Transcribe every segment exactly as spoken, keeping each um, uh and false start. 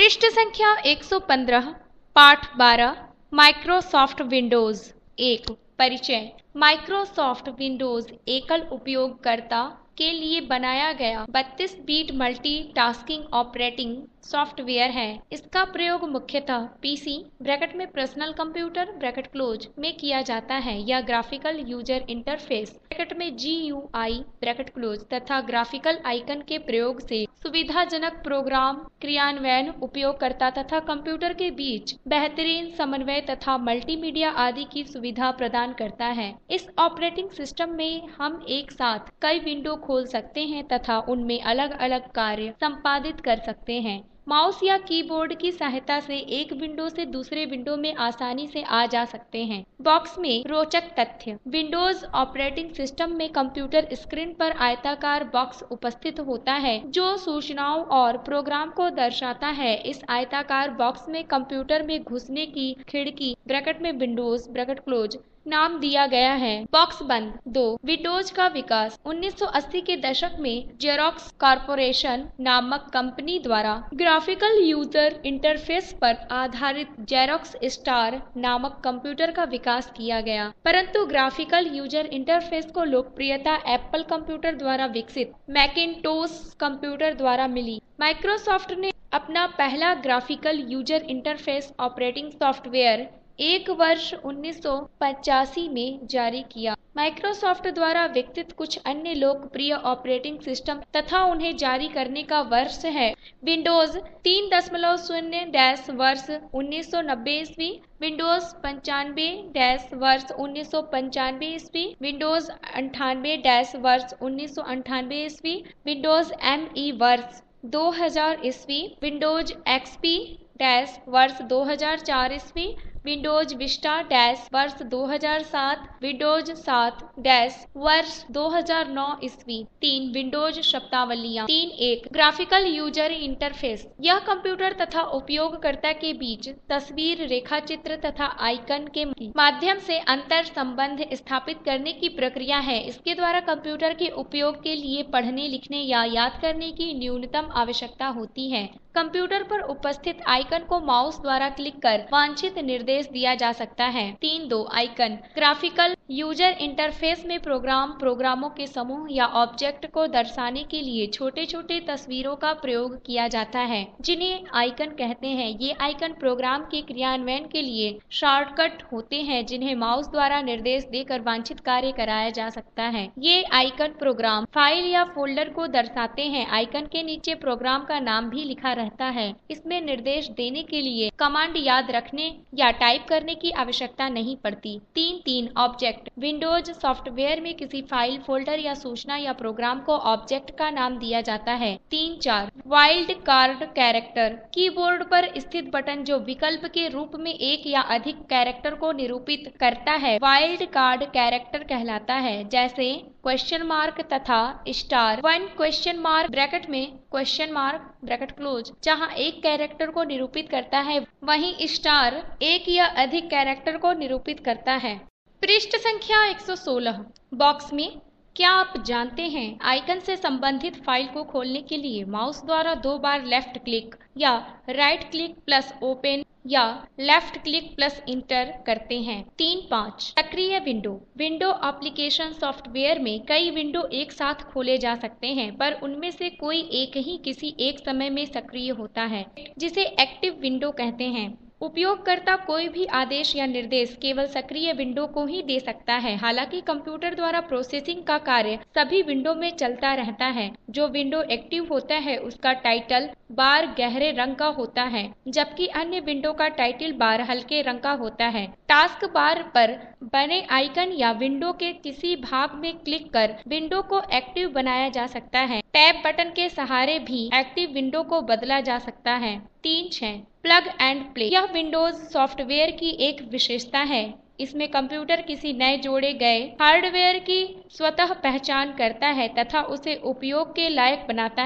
पृष्ठ संख्या एक सौ पंद्रह, पाठ बारह, माइक्रोसॉफ्ट विंडोज एक। परिचय। माइक्रोसॉफ्ट विंडोज एकल उपयोगकर्ता के लिए बनाया गया बत्तीस बीट मल्टीटास्किंग ऑपरेटिंग सॉफ्टवेयर है। इसका प्रयोग मुख्यतः पीसी ब्रैकेट में पर्सनल कंप्यूटर ब्रैकेट क्लोज में किया जाता है या ग्राफिकल यूजर इंटरफेस ब्रैकेट में जीयूआई ब्रैकेट क्लोज तथा ग्राफिकल आइकन के प्रयोग से सुविधाजनक प्रोग्राम क्रियान्वयन उपयोगकर्ता तथा कंप्यूटर के बीच बेहतरीन समन्वय तथा मल्टीमीडिया आदि की सुविधा प्रदान करता है। इस ऑपरेटिंग सिस्टम में हम एक साथ कई विंडो खोल सकते हैं तथा उनमें अलग अलग कार्य संपादित कर सकते हैं। माउस या कीबोर्ड की सहायता से एक विंडो से दूसरे विंडो में आसानी से आ जा सकते हैं। बॉक्स में रोचक तथ्य। विंडोज ऑपरेटिंग सिस्टम में कंप्यूटर स्क्रीन पर आयताकार बॉक्स उपस्थित होता है जो सूचनाओं और प्रोग्राम को दर्शाता है। इस आयताकार बॉक्स में कंप्यूटर में घुसने की खिड़की ब्रैकेट में विंडोज ब्रैकेट क्लोज नाम दिया गया है। बॉक्स बंद। दो। विंडोज का विकास। उन्नीस सौ अस्सी के दशक में जेरॉक्स कॉर्पोरेशन नामक कंपनी द्वारा ग्राफिकल यूजर इंटरफेस पर आधारित जेरॉक्स स्टार नामक कंप्यूटर का विकास किया गया, परंतु ग्राफिकल यूजर इंटरफेस को लोकप्रियता एप्पल कंप्यूटर द्वारा विकसित मैकिन्टोश कंप्यूटर द्वारा मिली। माइक्रोसॉफ्ट ने अपना पहला graphical user interface operating software एक वर्ष उन्नीस सौ पचासी में जारी किया। माइक्रोसॉफ्ट द्वारा विकसित कुछ अन्य लोकप्रिय ऑपरेटिंग सिस्टम तथा उन्हें जारी करने का वर्ष है विंडोज तीन दशमलव शून्य डैश वर्ष उन्नीस सौ नब्बे ईस्वी, विंडोज पंचानवे डैश वर्ष उन्नीस सौ पंचानवे ईस्वी, विंडोज अंठानवे डैश वर्ष उन्नीस सौ अंठानवे ईस्वी, विंडोज एम ई वर्ष दो हजार ईस्वी, विंडोज एक्सपी डैश वर्ष दो हजार चार ईस्वी, विंडोज विस्टा डैश वर्ष दो हजार सात, विंडोज सात डैश वर्ष दो हजार नौ ईस्वी। तीन। विंडोज शब्दावलियां। तीन एक। Graphical user interface. यह कंप्यूटर तथा उपयोगकर्ता के बीच तस्वीर, रेखाचित्र तथा आइकन के माध्यम से अंतर संबंध स्थापित करने की प्रक्रिया है। इसके द्वारा कंप्यूटर के उपयोग के लिए पढ़ने, लिखने या याद करने की न्यूनतम आवश्यकता होती है। कंप्यूटर पर उपस्थित आइकन को माउस द्वारा क्लिक कर वांछित निर्देश दिया जा सकता है। तीन दो। आइकन। ग्राफिकल यूजर इंटरफेस में प्रोग्राम, प्रोग्रामों के समूह या ऑब्जेक्ट को दर्शाने के लिए छोटे छोटे तस्वीरों का प्रयोग किया जाता है जिन्हें आइकन कहते हैं। ये आइकन प्रोग्राम के क्रियान्वयन के लिए शॉर्टकट होते हैं जिन्हें माउस द्वारा निर्देश देकर वांछित कार्य कराया जा सकता है। ये आइकन प्रोग्राम, फाइल या फोल्डर को दर्शाते हैं। आइकन के नीचे प्रोग्राम का नाम भी लिखा रहता है। इसमें निर्देश देने के लिए कमांड याद रखने या टाइप करने की आवश्यकता नहीं पड़ती। तीन तीन। ऑब्जेक्ट। विंडोज सॉफ्टवेयर में किसी फाइल, फोल्डर या सूचना या प्रोग्राम को ऑब्जेक्ट का नाम दिया जाता है। तीन चार। Wild card character. कीबोर्ड पर स्थित बटन जो विकल्प के रूप में एक या अधिक कैरेक्टर को निरूपित करता है वाइल्ड कार्ड कैरेक्टर कहलाता है, जैसे क्वेश्चन मार्क तथा star one question mark bracket में क्वेश्चन मार्क ब्रैकेट क्लोज जहां एक कैरेक्टर को निरूपित करता है, वहीं स्टार एक या अधिक कैरेक्टर को निरूपित करता है। पृष्ठ संख्या एक सौ सोलह। बॉक्स में। क्या आप जानते हैं आइकन से संबंधित फाइल को खोलने के लिए माउस द्वारा दो बार लेफ्ट क्लिक या राइट क्लिक प्लस ओपन या लेफ्ट क्लिक प्लस इंटर करते हैं। तीन पाँच। सक्रिय विंडो। विंडो एप्लीकेशन सॉफ्टवेयर में कई विंडो एक साथ खोले जा सकते हैं, पर उनमें से कोई एक ही किसी एक समय में सक्रिय होता है, जिसे एक्टिव विंडो कहते हैं। उपयोगकर्ता कोई भी आदेश या निर्देश केवल सक्रिय विंडो को ही दे सकता है। हालांकि कंप्यूटर द्वारा प्रोसेसिंग का कार्य सभी विंडो में चलता रहता है। जो विंडो एक्टिव होता है उसका टाइटल बार गहरे रंग का होता है, जबकि अन्य विंडो का टाइटल बार हल्के रंग का होता है। टास्क बार पर बने आइकन या विंडो के किसी भाग में क्लिक कर विंडो को एक्टिव बनाया जा सकता है। टैब बटन के सहारे भी एक्टिव विंडो को बदला जा सकता है। तीन छह। Plug and play. यह विंडोज सॉफ्टवेयर की एक विशेषता है। इसमें कंप्यूटर किसी नए जोड़े गए हार्डवेयर की स्वतः पहचान करता है तथा उसे उपयोग के लायक बनाता है।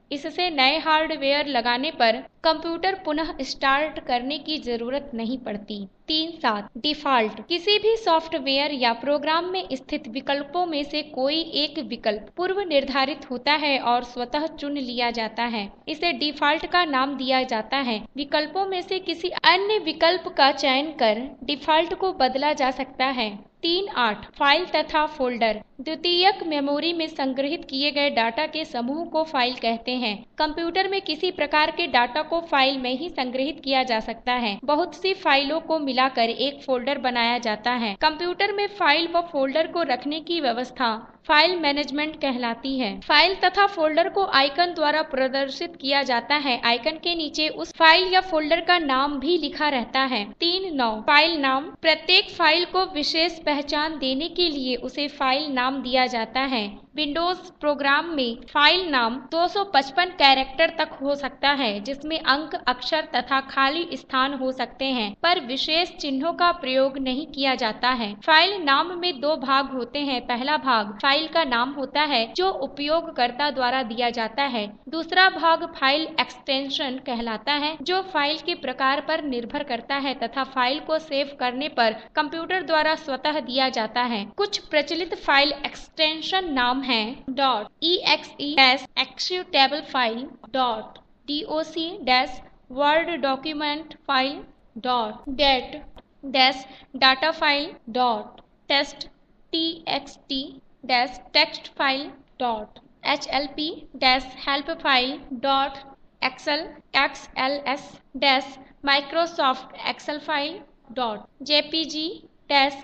इससे नए हार्डवेयर लगाने पर कंप्यूटर पुनः स्टार्ट करने की जरूरत नहीं पड़ती। तीन सात डिफ़ॉल्ट, किसी भी सॉफ्टवेयर या प्रोग्राम में स्थित विकल्पों में से कोई एक विकल्प पूर्व निर्धारित होता है और स्वतः चुन लिया जाता है। इसे डिफ़ॉल्ट का नाम दिया जाता है। विकल्पों में से किसी अन्य विकल्प का चयन कर डिफ़ॉल्ट को बदला जा सकता है। तीन आठ फाइल तथा फोल्डर, द्वितीयक मेमोरी में संग्रहित किए गए डाटा के समूह को फाइल कहते हैं। कंप्यूटर में किसी प्रकार के डाटा को फाइल में ही संग्रहित किया जा सकता है। बहुत सी फाइलों को मिलाकर एक फोल्डर बनाया जाता है। कंप्यूटर में फाइल व फोल्डर को रखने की व्यवस्था फाइल मैनेजमेंट कहलाती है। फाइल तथा फोल्डर को आइकन द्वारा प्रदर्शित किया जाता है। आइकन के नीचे उस फाइल या फोल्डर का नाम भी लिखा रहता है। तीन नौ फाइल नाम, प्रत्येक फाइल को विशेष पहचान देने के लिए उसे फाइल नाम दिया जाता है। विंडोज प्रोग्राम में फाइल नाम दो सौ पचपन कैरेक्टर तक हो सकता है, जिसमें अंक, अक्षर तथा खाली स्थान हो सकते हैं, पर विशेष चिन्हों का प्रयोग नहीं किया जाता है। फाइल नाम में दो भाग होते हैं। पहला भाग फाइल का नाम होता है, जो उपयोगकर्ता द्वारा दिया जाता है। दूसरा भाग फाइल एक्सटेंशन कहलाता है, जो फाइल के प्रकार पर निर्भर करता है तथा फाइल को सेव करने पर कंप्यूटर द्वारा स्वतः दिया जाता है। कुछ प्रचलित फाइल एक्सटेंशन नाम है dot E X E dash executable file, dot doc dash Word document file, dot dat dash data file, dot text T X T dash text file, dot H L P dash help file, dot Excel X L S dash Microsoft Excel file, dot JPG dash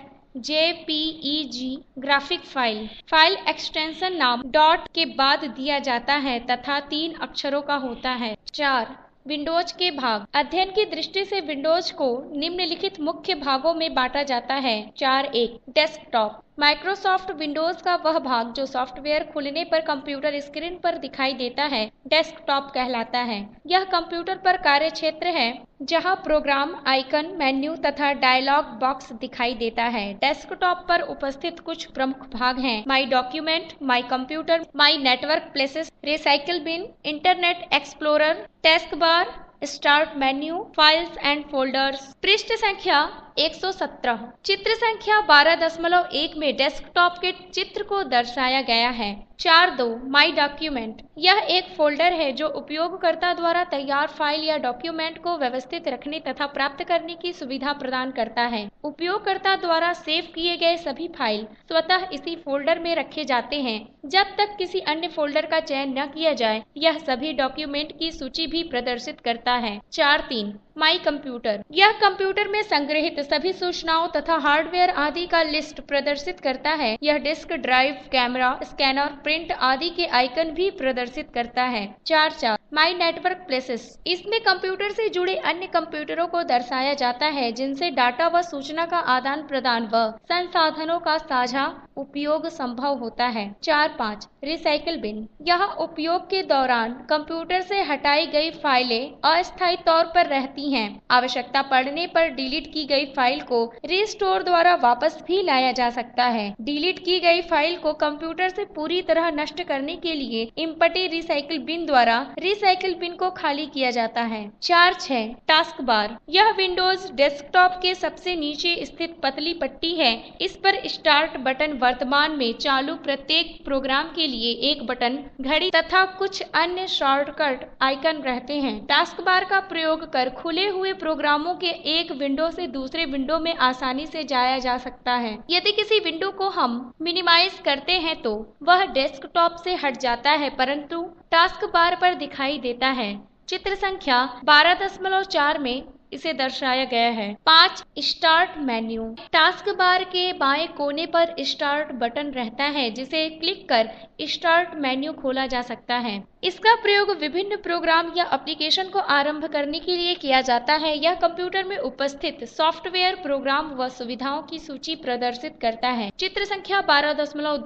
JPEG graphic file. File extension नाम dot के बाद दिया जाता है तथा तीन अक्षरों का होता है। चार विंडोज के भाग, अध्ययन की दृष्टि से विंडोज को निम्नलिखित मुख्य भागों में बांटा जाता है। चार एक डेस्कटॉप, माइक्रोसॉफ्ट विंडोज का वह भाग जो सॉफ्टवेयर खुलने पर कंप्यूटर स्क्रीन पर दिखाई देता है, डेस्कटॉप कहलाता है। यह कंप्यूटर पर कार्य क्षेत्र है जहां प्रोग्राम, आइकन, मेन्यू तथा डायलॉग बॉक्स दिखाई देता है। डेस्कटॉप पर उपस्थित कुछ प्रमुख भाग हैं: my document, my computer, my network places, recycle bin, Internet Explorer, task bar, start menu, files and folders. पृष्ठ संख्या एक सौ सत्रह, चित्र संख्या बारह दशमलव एक में डेस्कटॉप के चित्र को दर्शाया गया है। चार दो माई डॉक्यूमेंट, यह एक फोल्डर है जो उपयोगकर्ता द्वारा तैयार फाइल या डॉक्यूमेंट को व्यवस्थित रखने तथा प्राप्त करने की सुविधा प्रदान करता है। उपयोगकर्ता द्वारा सेव किए गए सभी फाइल स्वतः इसी फोल्डर में रखे जाते हैं जब तक किसी अन्य फोल्डर का चयन न किया जाए। यह सभी डॉक्यूमेंट की सूची भी प्रदर्शित करता है। चार तीन माई कंप्यूटर, यह कंप्यूटर में संग्रहित सभी सूचनाओं तथा हार्डवेयर आदि का लिस्ट प्रदर्शित करता है। यह disk drive, camera, scanner, print आदि के आइकन भी प्रदर्शित करता है। चार चार माई नेटवर्क प्लेसेस, इसमें कंप्यूटर से जुड़े अन्य कंप्यूटरों को दर्शाया जाता है जिनसे डाटा व सूचना का आदान प्रदान व संसाधनों का साझा उपयोग संभव होता है। चार पाँच रिसाइकिल बिन, यह उपयोग के दौरान कंप्यूटर से हटाई गई फाइलें अस्थायी तौर पर रहती हैं। आवश्यकता पड़ने पर डिलीट की गई फाइल को रिस्टोर द्वारा वापस भी लाया जा सकता है। डिलीट की गई फाइल को कंप्यूटर से पूरी तरह नष्ट करने के लिए इम्पटी रिसाइकिल बिन द्वारा रिसाइकिल बिन को खाली किया जाता है। चार छह टास्क बार, यह विंडोज डेस्कटॉप के सबसे नीचे स्थित पतली पट्टी है। इस पर स्टार्ट बटन, वर्तमान में चालू प्रत्येक प्रोग्राम के लिए एक बटन, घड़ी तथा कुछ अन्य शॉर्टकट आइकन रहते हैं। टास्क बार का प्रयोग कर खुले हुए प्रोग्रामों के एक विंडो से दूसरे विंडो में आसानी से जाया जा सकता है। यदि किसी विंडो को हम मिनिमाइज करते हैं तो वह डेस्कटॉप से हट जाता है परंतु टास्क बार पर दिखाई देता है। चित्र संख्या बारह दशमलव चार में इसे दर्शाया गया है। पाँच स्टार्ट मेन्यू, टास्क बार के बाएं कोने पर स्टार्ट बटन रहता है जिसे क्लिक कर स्टार्ट मेन्यू खोला जा सकता है। इसका प्रयोग विभिन्न प्रोग्राम या एप्लीकेशन को आरंभ करने के लिए किया जाता है। यह कंप्यूटर में उपस्थित सॉफ्टवेयर, प्रोग्राम व सुविधाओं की सूची प्रदर्शित करता है। चित्र संख्या बारह दशमलव दो में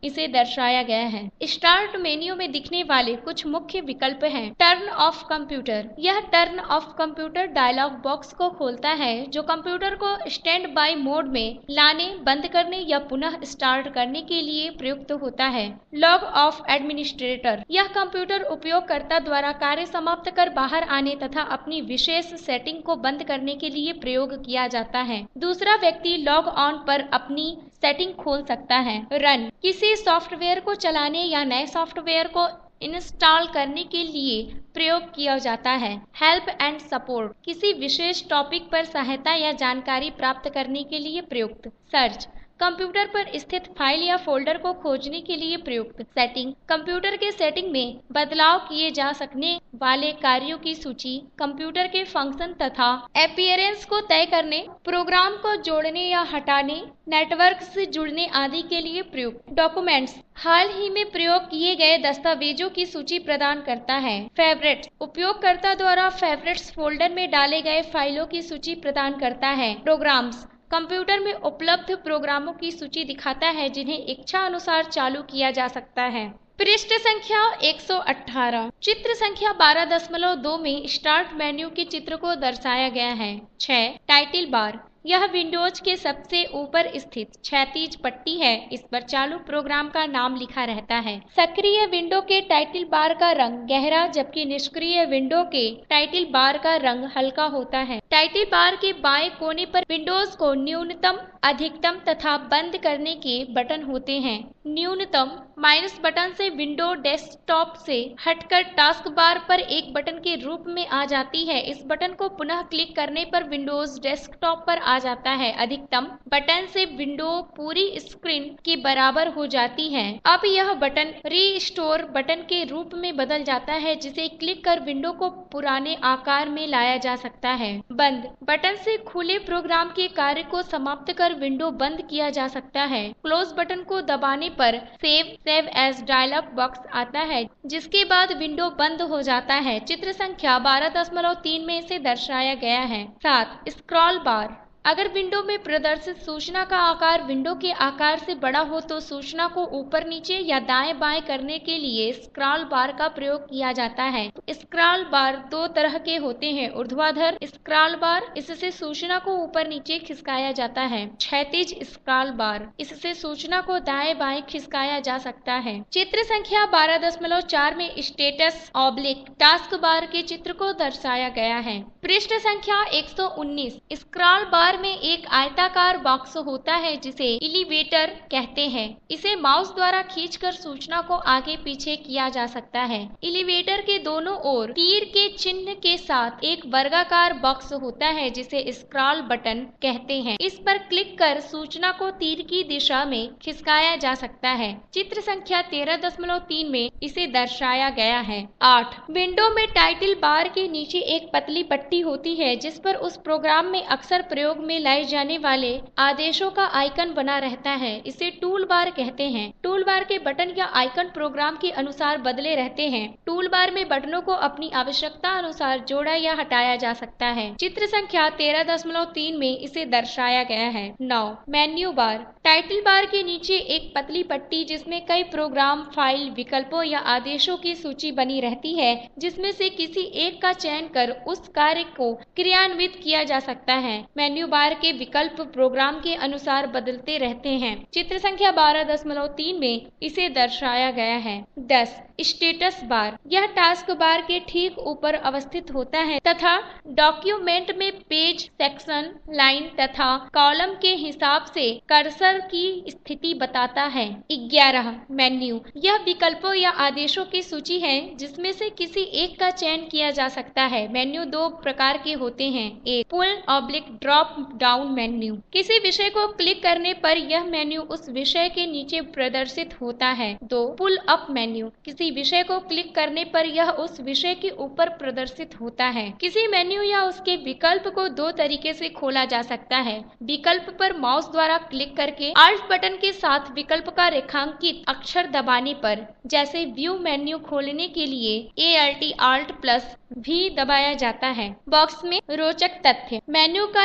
इसे दर्शाया गया है। स्टार्ट मेन्यू में दिखने वाले कुछ मुख्य विकल्प हैं। टर्न ऑफ कंप्यूटर, यह turn off computer dialog box को खोलता है जो कंप्यूटर को स्टैंड बाय मोड में लाने, बंद करने या पुनः स्टार्ट करने के लिए प्रयुक्त होता है। लॉग ऑफ एडमिनिस्ट्रेटर, यह कंप्यूटर उपयोगकर्ता द्वारा कार्य समाप्त कर बाहर आने तथा अपनी विशेष सेटिंग को बंद करने के लिए प्रयोग किया जाता है। दूसरा व्यक्ति लॉग ऑन पर अपनी सेटिंग खोल सकता है। रन, किसी सॉफ्टवेयर को चलाने या नए सॉफ्टवेयर को इंस्टॉल करने के लिए प्रयोग किया जाता है। हेल्प एंड सपोर्ट, किसी विशेष टॉपिक पर सहायता या जानकारी प्राप्त करने के लिए प्रयुक्त। सर्च, कंप्यूटर पर स्थित फाइल या फोल्डर को खोजने के लिए प्रयुक्त। सेटिंग, कंप्यूटर के सेटिंग में बदलाव किए जा सकने वाले कार्यों की सूची, कंप्यूटर के फंक्शन तथा अपीयरेंस को तय करने, प्रोग्राम को जोड़ने या हटाने, नेटवर्क से जुड़ने आदि के लिए प्रयुक्त। डॉक्यूमेंट्स, हाल ही में प्रयोग किए गए दस्तावेजों की सूची प्रदान करता है। फेवरेट्स, उपयोगकर्ता द्वारा फेवरेट्स फोल्डर में डाले गए फाइलों की सूची प्रदान करता है। प्रोग्राम्स, कंप्यूटर में उपलब्ध प्रोग्रामों की सूची दिखाता है जिन्हें इच्छा अनुसार चालू किया जा सकता है। पृष्ठ संख्या एक सौ अठारह, चित्र संख्या बारह दशमलव दो में स्टार्ट मेन्यू के चित्र को दर्शाया गया है। छह, टाइटल बार, यह विंडोज के सबसे ऊपर स्थित क्षैतिज पट्टी है। इस पर चालू प्रोग्राम का नाम लिखा रहता है। सक्रिय विंडो के टाइटल बार का रंग गहरा जबकि निष्क्रिय विंडो के टाइटल बार का रंग हल्का होता है। टाइटल बार के बाएं कोने पर विंडोज को न्यूनतम, अधिकतम तथा बंद करने के बटन होते हैं। न्यूनतम माइनस बटन से विंडो डेस्कटॉप से हटकर टास्क बार पर एक बटन के रूप में आ जाती है। इस बटन को पुनः क्लिक करने पर विंडोज डेस्कटॉप पर आ जाता है। अधिकतम बटन से विंडो पूरी स्क्रीन के बराबर हो जाती है। अब यह बटन रीस्टोर बटन के रूप में बदल जाता है जिसे क्लिक कर विंडो को पुराने आकार में लाया जा सकता है। बंद बटन से खुले प्रोग्राम के कार्य को समाप्त कर विंडो बंद किया जा सकता है। क्लोज बटन को दबाने पर save save as dialog box आता है जिसके बाद विंडो बंद हो जाता है। चित्र संख्या बारह दशमलव तीन में इसे दर्शाया गया है। सात, स्क्रॉल बार, अगर विंडो में प्रदर्शित सूचना का आकार विंडो के आकार से बड़ा हो तो सूचना को ऊपर नीचे या दाएं बाएं करने के लिए स्क्रॉल बार का प्रयोग किया जाता है। स्क्रॉल बार दो तरह के होते हैं। ऊर्ध्वाधर स्क्रॉल बार, इससे सूचना को ऊपर नीचे खिसकाया जाता है। क्षैतिज स्क्रॉल बार, इससे सूचना को दाएं बाएं खिसकाया जा सकता है। चित्र संख्या बारह दशमलव चार में स्टेटस ऑब्लिक टास्क बार के चित्र को दर्शाया गया है। पृष्ठ संख्या एक सौ उन्नीस, स्क्रॉल बार में एक आयताकार बॉक्स होता है जिसे एलिवेटर कहते हैं। इसे माउस द्वारा खींचकर सूचना को आगे पीछे किया जा सकता है। एलिवेटर के दोनों ओर तीर के चिन्ह के साथ एक वर्गाकार बॉक्स होता है जिसे स्क्रॉल बटन कहते हैं। इस पर क्लिक कर सूचना को तीर की दिशा में खिसकाया जा सकता है। चित्र संख्या तेरह दशमलव तीन में इसे दर्शाया गया है। आठ, विंडो में टाइटल बार के नीचे एक पतली पट्टी होती है जिस पर उस प्रोग्राम में अक्सर प्रयोग में लाए जाने वाले आदेशों का आइकन बना रहता है। इसे टूल बार कहते हैं। टूल बार के बटन या आइकन प्रोग्राम के अनुसार बदले रहते हैं। टूल बार में बटनों को अपनी आवश्यकता अनुसार जोड़ा या हटाया जा सकता है। चित्र संख्या तेरह दशमलव तीन में इसे दर्शाया गया है। नौ, मेन्यू बार, टाइटल बार के नीचे एक पतली पट्टी जिसमें कई प्रोग्राम, फाइल, विकल्पों या आदेशों की सूची बनी रहती है जिसमें से किसी एक का चयन कर उस कार्य को क्रियान्वित किया जा सकता है। मेन्यू बार के विकल्प प्रोग्राम के अनुसार बदलते रहते हैं। चित्र संख्या बारह दशमलव तीन में इसे दर्शाया गया है। दस, स्टेटस बार, यह टास्क बार के ठीक ऊपर अवस्थित होता है तथा डॉक्यूमेंट में पेज, सेक्शन, लाइन तथा कॉलम के हिसाब से कर्सर की स्थिति बताता है। ग्यारह, मेन्यू, यह विकल्पों या आदेशों की सूची है जिसमें से किसी एक का चयन किया जा सकता है। मेन्यू दो प्रकार के होते हैं। एक, pull oblique drop down menu, किसी विषय को क्लिक करने पर यह मेन्यू उस विषय के नीचे प्रदर्शित होता है। दो, पुल अप मेन्यू, किसी विषय को क्लिक करने पर यह उस विषय के ऊपर प्रदर्शित होता है। किसी मेन्यू या उसके विकल्प को दो तरीके से खोला जा सकता है। विकल्प पर माउस द्वारा क्लिक करके आल्ट बटन के साथ विकल्प का रेखांकित अक्षर दबाने पर, जैसे व्यू मेन्यू खोलने के लिए A L T alt plus भी दबाया जाता है। बॉक्स में रोचक तथ्य, मेन्यू का यह नाम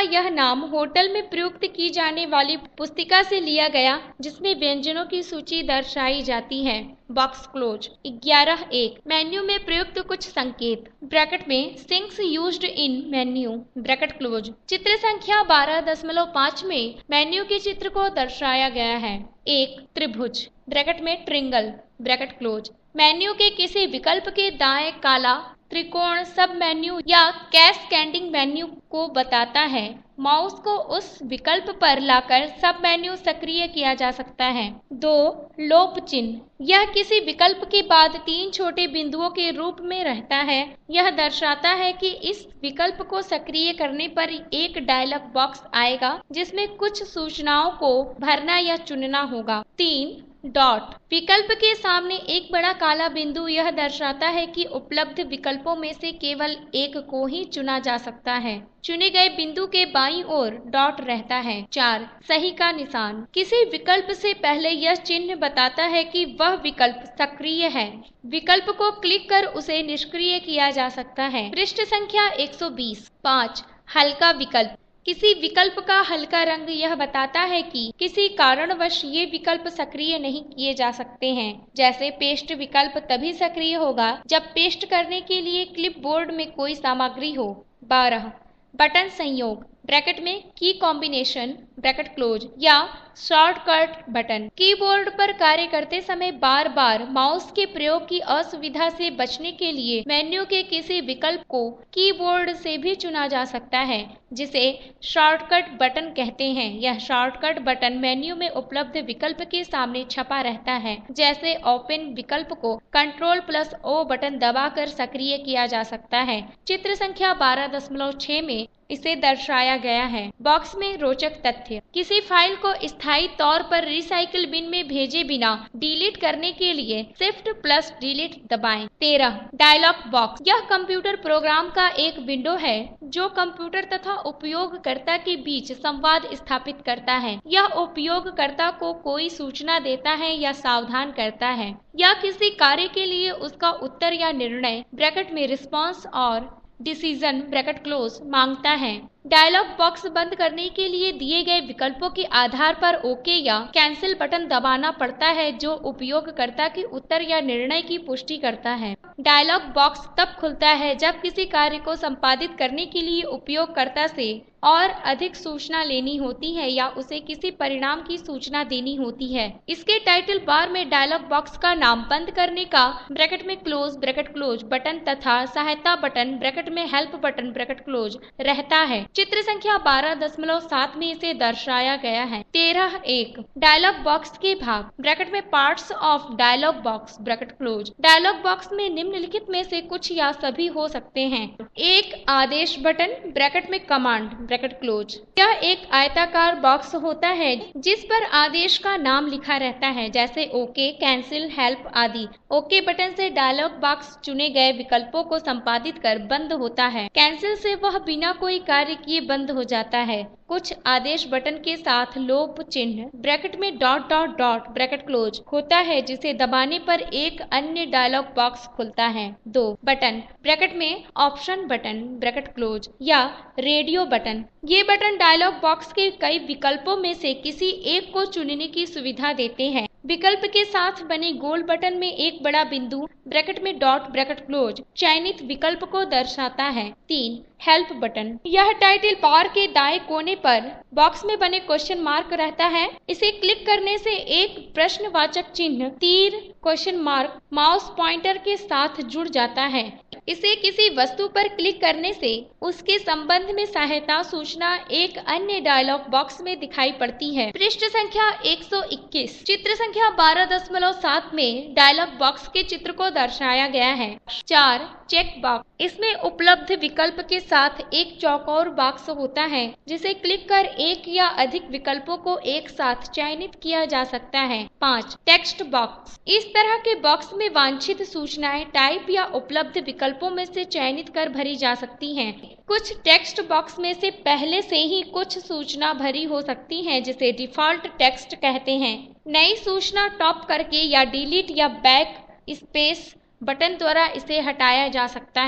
नाम होटल में प्रयुक्त की जाने वाली पुस्तिका से लिया गया जिसमें व्यंजनों की सूची दर्शाई जाती है। Box close. ग्यारह एक मेन्यू में प्रयुक्त कुछ संकेत ब्रैकेट में things used in menu bracket close. चित्र संख्या बारह दशमलव पाँच में मेन्यू के चित्र को दर्शाया गया है। एक त्रिभुज ब्रैकेट में ट्रिंगल ब्रैकेट क्लोज मेन्यू के किसी विकल्प के दाएं काला त्रिकोण सब मेन्यू या कैस्केडिंग मेन्यू को बताता है। माउस को उस विकल्प पर लाकर सब मेन्यू सक्रिय किया जा सकता है। दो लोप चिन्ह यह किसी विकल्प के बाद तीन छोटे बिंदुओं के रूप में रहता है। यह दर्शाता है कि इस विकल्प को सक्रिय करने पर एक डायलॉग बॉक्स आएगा जिसमें कुछ सूचनाओं को भरना या चुनना होगा। तीन डॉट विकल्प के सामने एक बड़ा काला बिंदु यह दर्शाता है कि उपलब्ध विकल्पों में से केवल एक को ही चुना जा सकता है। चुने गए बिंदु के बाईं ओर डॉट रहता है। चार सही का निशान किसी विकल्प से पहले यह चिन्ह बताता है कि वह विकल्प सक्रिय है। विकल्प को क्लिक कर उसे निष्क्रिय किया जा सकता है। पृष्ठ संख्या एक सौ बीस। पाँच हल्का विकल्प किसी विकल्प का हल्का रंग यह बताता है कि किसी कारणवश ये विकल्प सक्रिय नहीं किए जा सकते हैं। जैसे पेस्ट विकल्प तभी सक्रिय होगा जब पेस्ट करने के लिए क्लिपबोर्ड में कोई सामग्री हो। बारह बटन संयोग ब्रैकेट में की कॉम्बिनेशन ब्रैकेट क्लोज या शॉर्टकट बटन कीबोर्ड पर कार्य करते समय बार बार माउस के प्रयोग की असुविधा से बचने के लिए मेन्यू के किसी विकल्प को कीबोर्ड से भी चुना जा सकता है जिसे शॉर्टकट बटन कहते हैं। यह शॉर्टकट बटन मेन्यू में उपलब्ध विकल्प के सामने छपा रहता है। जैसे ओपन विकल्प को कंट्रोल प्लस ओ बटन दबाकर सक्रिय किया जा सकता है। चित्र संख्या बारह दशमलव छह में इसे दर्शाया गया है। बॉक्स में रोचक तथ्य किसी फाइल को स्थायी तौर पर रिसाइकिल बिन में भेजे बिना डिलीट करने के लिए शिफ्ट प्लस डिलीट दबाएं। तेरह डायलॉग बॉक्स यह कंप्यूटर प्रोग्राम का एक विंडो है जो कंप्यूटर तथा उपयोगकर्ता के बीच संवाद स्थापित करता है। यह उपयोगकर्ता को कोई सूचना देता है या सावधान करता है या किसी कार्य के लिए उसका उत्तर या निर्णय ब्रैकेट में रिस्पॉन्स और डिसीजन ब्रैकेट क्लोज मांगता है। डायलॉग बॉक्स बंद करने के लिए दिए गए विकल्पों के आधार पर ओके या कैंसिल बटन दबाना पड़ता है जो उपयोगकर्ता के उत्तर या निर्णय की पुष्टि करता है। डायलॉग बॉक्स तब खुलता है जब किसी कार्य को संपादित करने के लिए उपयोगकर्ता से और अधिक सूचना लेनी होती है या उसे किसी परिणाम की सूचना देनी होती है। इसके टाइटल बार में डायलॉग बॉक्स का नाम बंद करने का ब्रैकेट में क्लोज ब्रैकेट क्लोज बटन तथा सहायता बटन ब्रैकेट में हेल्प बटन ब्रैकेट क्लोज रहता है। चित्र संख्या बारह दशमलव सात में इसे दर्शाया गया है। तेरह एक डायलॉग बॉक्स के भाग ब्रैकेट में parts of dialog box bracket close dialog box में निम्नलिखित में से कुछ या सभी हो सकते हैं। एक आदेश बटन ब्रैकेट में कमांड ब्रैकेट क्लोज यह एक आयताकार बॉक्स होता है जिस पर आदेश का नाम लिखा रहता है जैसे ओके कैंसिल हेल्प आदि। ओके बटन से डायलॉग बॉक्स चुने गए विकल्पों को संपादित कर बंद होता है। कैंसिल से वह बिना कोई कार्य किए बंद हो जाता है। कुछ आदेश बटन के साथ लोप चिन्ह ब्रैकेट में dot dot dot bracket close होता है जिसे दबाने पर एक अन्य डायलॉग बॉक्स खुलता है। दो बटन ब्रैकेट में ऑप्शन बटन ब्रैकेट क्लोज या रेडियो बटन ये बटन डायलॉग बॉक्स के कई विकल्पों में से किसी एक को चुनने की सुविधा देते हैं। विकल्प के साथ बने गोल बटन में एक बड़ा बिंदु ब्रैकेट में डॉट ब्रैकेट क्लोज चयनित विकल्प को दर्शाता है। तीन हेल्प बटन यह टाइटल बार के दाएं कोने पर बॉक्स में बने क्वेश्चन मार्क रहता है। इसे क्लिक करने से एक प्रश्नवाचक चिन्ह तीर क्वेश्चन मार्क माउस पॉइंटर के साथ जुड़ जाता है। इसे किसी वस्तु पर क्लिक करने से उसके संबंध में सहायता सूचना एक अन्य डायलॉग बॉक्स में दिखाई पड़ती है। पृष्ठ संख्या एक सौ इक्कीस चित्र संख्या बारह दशमलव सात में डायलॉग बॉक्स के चित्र को दर्शाया गया है। चार चेक बॉक्स इसमें उपलब्ध विकल्प के साथ एक चौकोर बॉक्स होता है जिसे क्लिक कर एक या अधिक विकल्पों को एक साथ चयनित किया जा सकता है। पाँच टेक्स्ट बॉक्स इस तरह के बॉक्स में वांछित सूचनाएं टाइप या उपलब्ध विकल्पों में से चयनित कर भरी जा सकती हैं। कुछ टेक्स्ट बॉक्स में से पहले से ही कुछ सूचना भरी हो सकती है जिसे डिफॉल्ट टेक्स्ट कहते हैं। नई सूचना टॉप करके या डिलीट या बैक स्पेस बटन द्वारा इसे हटाया जा सकता है।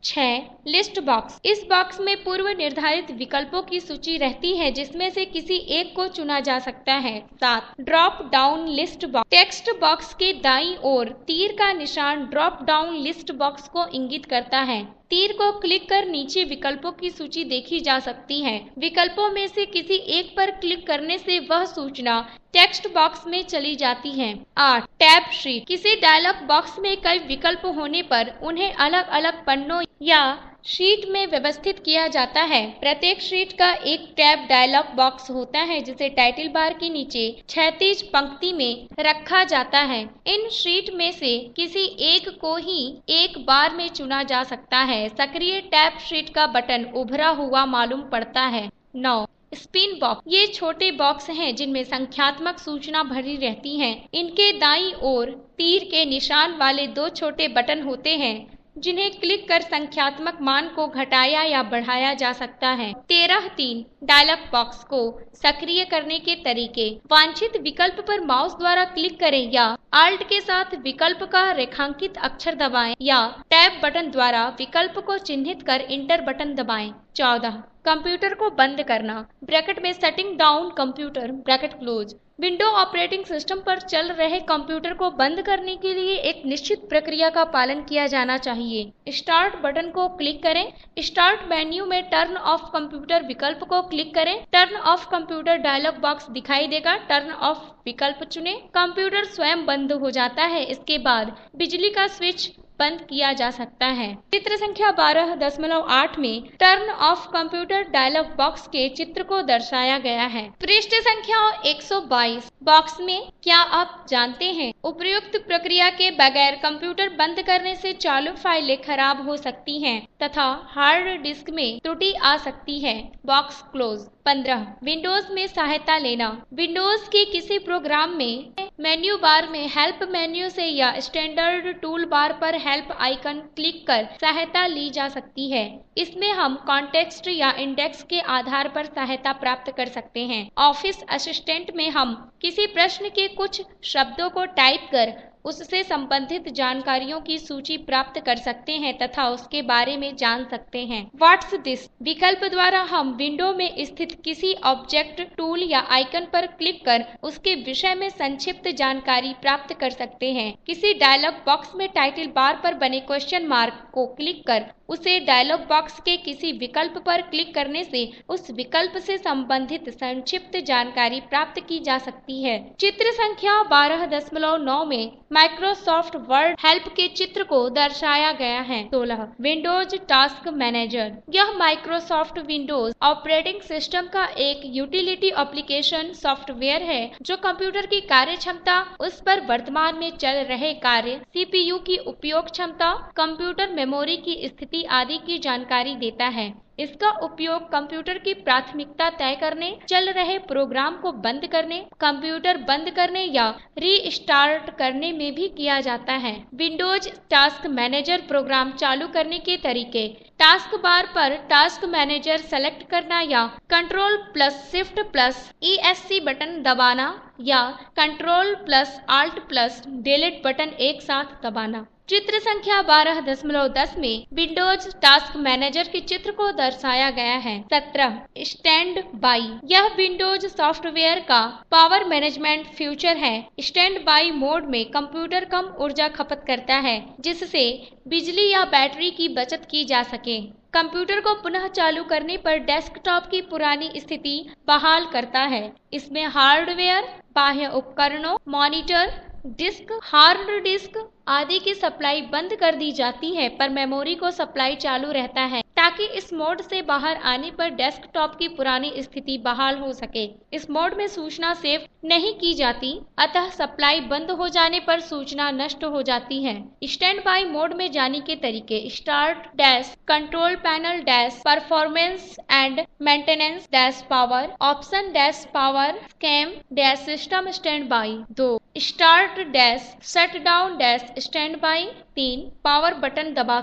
छह लिस्ट बॉक्स। इस बॉक्स में पूर्व निर्धारित विकल्पों की सूची रहती है जिसमें से किसी एक को चुना जा सकता है। सात drop down list box. Text box के दाईं ओर तीर का निशान ड्रॉप डाउन लिस्ट बॉक्स को इंगित करता है। तीर को क्लिक कर नीचे विकल्पों की सूची देखी जा सकती है। विकल्पों में से किसी एक पर क्लिक करने से वह सूचना टेक्स्ट बॉक्स में चली जाती है। आठ टैब शीट। किसी डायलॉग बॉक्स में कई विकल्प होने पर उन्हें अलग अलग पन्नों या शीट में व्यवस्थित किया जाता है। प्रत्येक शीट का एक टैब डायलॉग बॉक्स होता है जिसे टाइटल बार के नीचे क्षैतिज पंक्ति में रखा जाता है। इन शीट में से किसी एक को ही एक बार में चुना जा सकता है। सक्रिय टैब शीट का बटन उभरा हुआ मालूम पड़ता है। नौ स्पिन बॉक्स। ये छोटे बॉक्स हैं जिनमें संख्यात्मक सूचना भरी रहती है। इनके दाईं ओर तीर के निशान वाले दो छोटे बटन होते हैं जिन्हें क्लिक कर संख्यात्मक मान को घटाया या बढ़ाया जा सकता है। तेरह तीन डायलॉग बॉक्स को सक्रिय करने के तरीके। वांछित विकल्प पर माउस द्वारा क्लिक करें या आल्ट के साथ विकल्प का रेखांकित अक्षर दबाएं या टैब बटन द्वारा विकल्प को चिन्हित कर इंटर बटन दबाएं। चौदह कंप्यूटर को बंद करना। ब्रैकेट में setting down computer bracket close. Window operating system पर चल रहे कंप्यूटर को बंद करने के लिए एक निश्चित प्रक्रिया का पालन किया जाना चाहिए। स्टार्ट बटन को क्लिक करें। स्टार्ट मेन्यू में टर्न ऑफ कंप्यूटर विकल्प को क्लिक करें। Turn off computer dialog box दिखाई देगा। टर्न ऑफ विकल्प चुनें। कंप्यूटर स्वयं बंद हो जाता है। इसके बाद बिजली का स्विच बंद किया जा सकता है। चित्र संख्या बारह दशमलव आठ में turn off computer dialog box के चित्र को दर्शाया गया है। पृष्ठ संख्या एक सौ बाईस बॉक्स में क्या आप जानते हैं उपर्युक्त प्रक्रिया के बगैर कंप्यूटर बंद करने से चालू फाइलें खराब हो सकती हैं तथा हार्ड डिस्क में त्रुटि आ सकती है। Box close. पंद्रह विंडोज में सहायता लेना। विंडोज के किसी प्रोग्राम में मेन्यू बार में हेल्प मेन्यू से या स्टैंडर्ड टूल बार पर हेल्प आइकन क्लिक कर सहायता ली जा सकती है। इसमें हम कॉन्टेक्स्ट या इंडेक्स के आधार पर सहायता प्राप्त कर सकते हैं। ऑफिस असिस्टेंट में हम किसी प्रश्न के कुछ शब्दों को टाइप कर उससे संबंधित जानकारियों की सूची प्राप्त कर सकते हैं तथा उसके बारे में जान सकते हैं। व्हाट्स दिस विकल्प द्वारा हम विंडो में स्थित किसी ऑब्जेक्ट टूल या आइकन पर क्लिक कर उसके विषय में संक्षिप्त जानकारी प्राप्त कर सकते हैं। किसी डायलॉग बॉक्स में टाइटल बार पर बने क्वेश्चन मार्क को क्लिक कर उसे डायलॉग बॉक्स के किसी विकल्प पर क्लिक करने से उस विकल्प से संबंधित संक्षिप्त जानकारी प्राप्त की जा सकती है। चित्र संख्या बारह दशमलव नौ में माइक्रोसॉफ्ट वर्ड हेल्प के चित्र को दर्शाया गया है। सोलह विंडोज टास्क मैनेजर। यह माइक्रोसॉफ्ट विंडोज ऑपरेटिंग सिस्टम का एक यूटिलिटी एप्लीकेशन सॉफ्टवेयर है जो कंप्यूटर की कार्य क्षमता, उस पर वर्तमान में चल रहे कार्य, सीपीयू की उपयोग क्षमता, कंप्यूटर मेमोरी की स्थिति आदि की जानकारी देता है। इसका उपयोग कंप्यूटर की प्राथमिकता तय करने, चल रहे प्रोग्राम को बंद करने, कंप्यूटर बंद करने या रीस्टार्ट करने में भी किया जाता है। विंडोज टास्क मैनेजर प्रोग्राम चालू करने के तरीके। टास्क बार पर टास्क मैनेजर सेलेक्ट करना या control plus shift plus E S C button दबाना या control plus alt plus delete button एक साथ दबाना। चित्र संख्या बारह दशमलव दस में विंडोज टास्क मैनेजर के चित्र को दर्शाया गया है। सत्रह स्टैंड बाई। यह विंडोज सॉफ्टवेयर का पावर मैनेजमेंट फीचर है। स्टैंड बाई मोड में कंप्यूटर कम ऊर्जा खपत करता है जिससे बिजली या बैटरी की बचत की जा सके। कंप्यूटर को पुनः चालू करने पर डेस्कटॉप की पुरानी स्थिति बहाल करता है। इसमें हार्डवेयर, बाह्य उपकरणों, मॉनिटर, डिस्क, हार्ड डिस्क आदि की सप्लाई बंद कर दी जाती है पर मेमोरी को सप्लाई चालू रहता है ताकि इस मोड से बाहर आने पर डेस्कटॉप की पुरानी स्थिति बहाल हो सके। इस मोड में सूचना सेव नहीं की जाती, अतः सप्लाई बंद हो जाने पर सूचना नष्ट हो जाती है। स्टैंड बाई मोड में जाने के तरीके। Start dash control panel dash performance and maintenance dash power option dash power scheme dash system standby. दो start dash shut down dash standby. तीन पावर बटन दबाकर।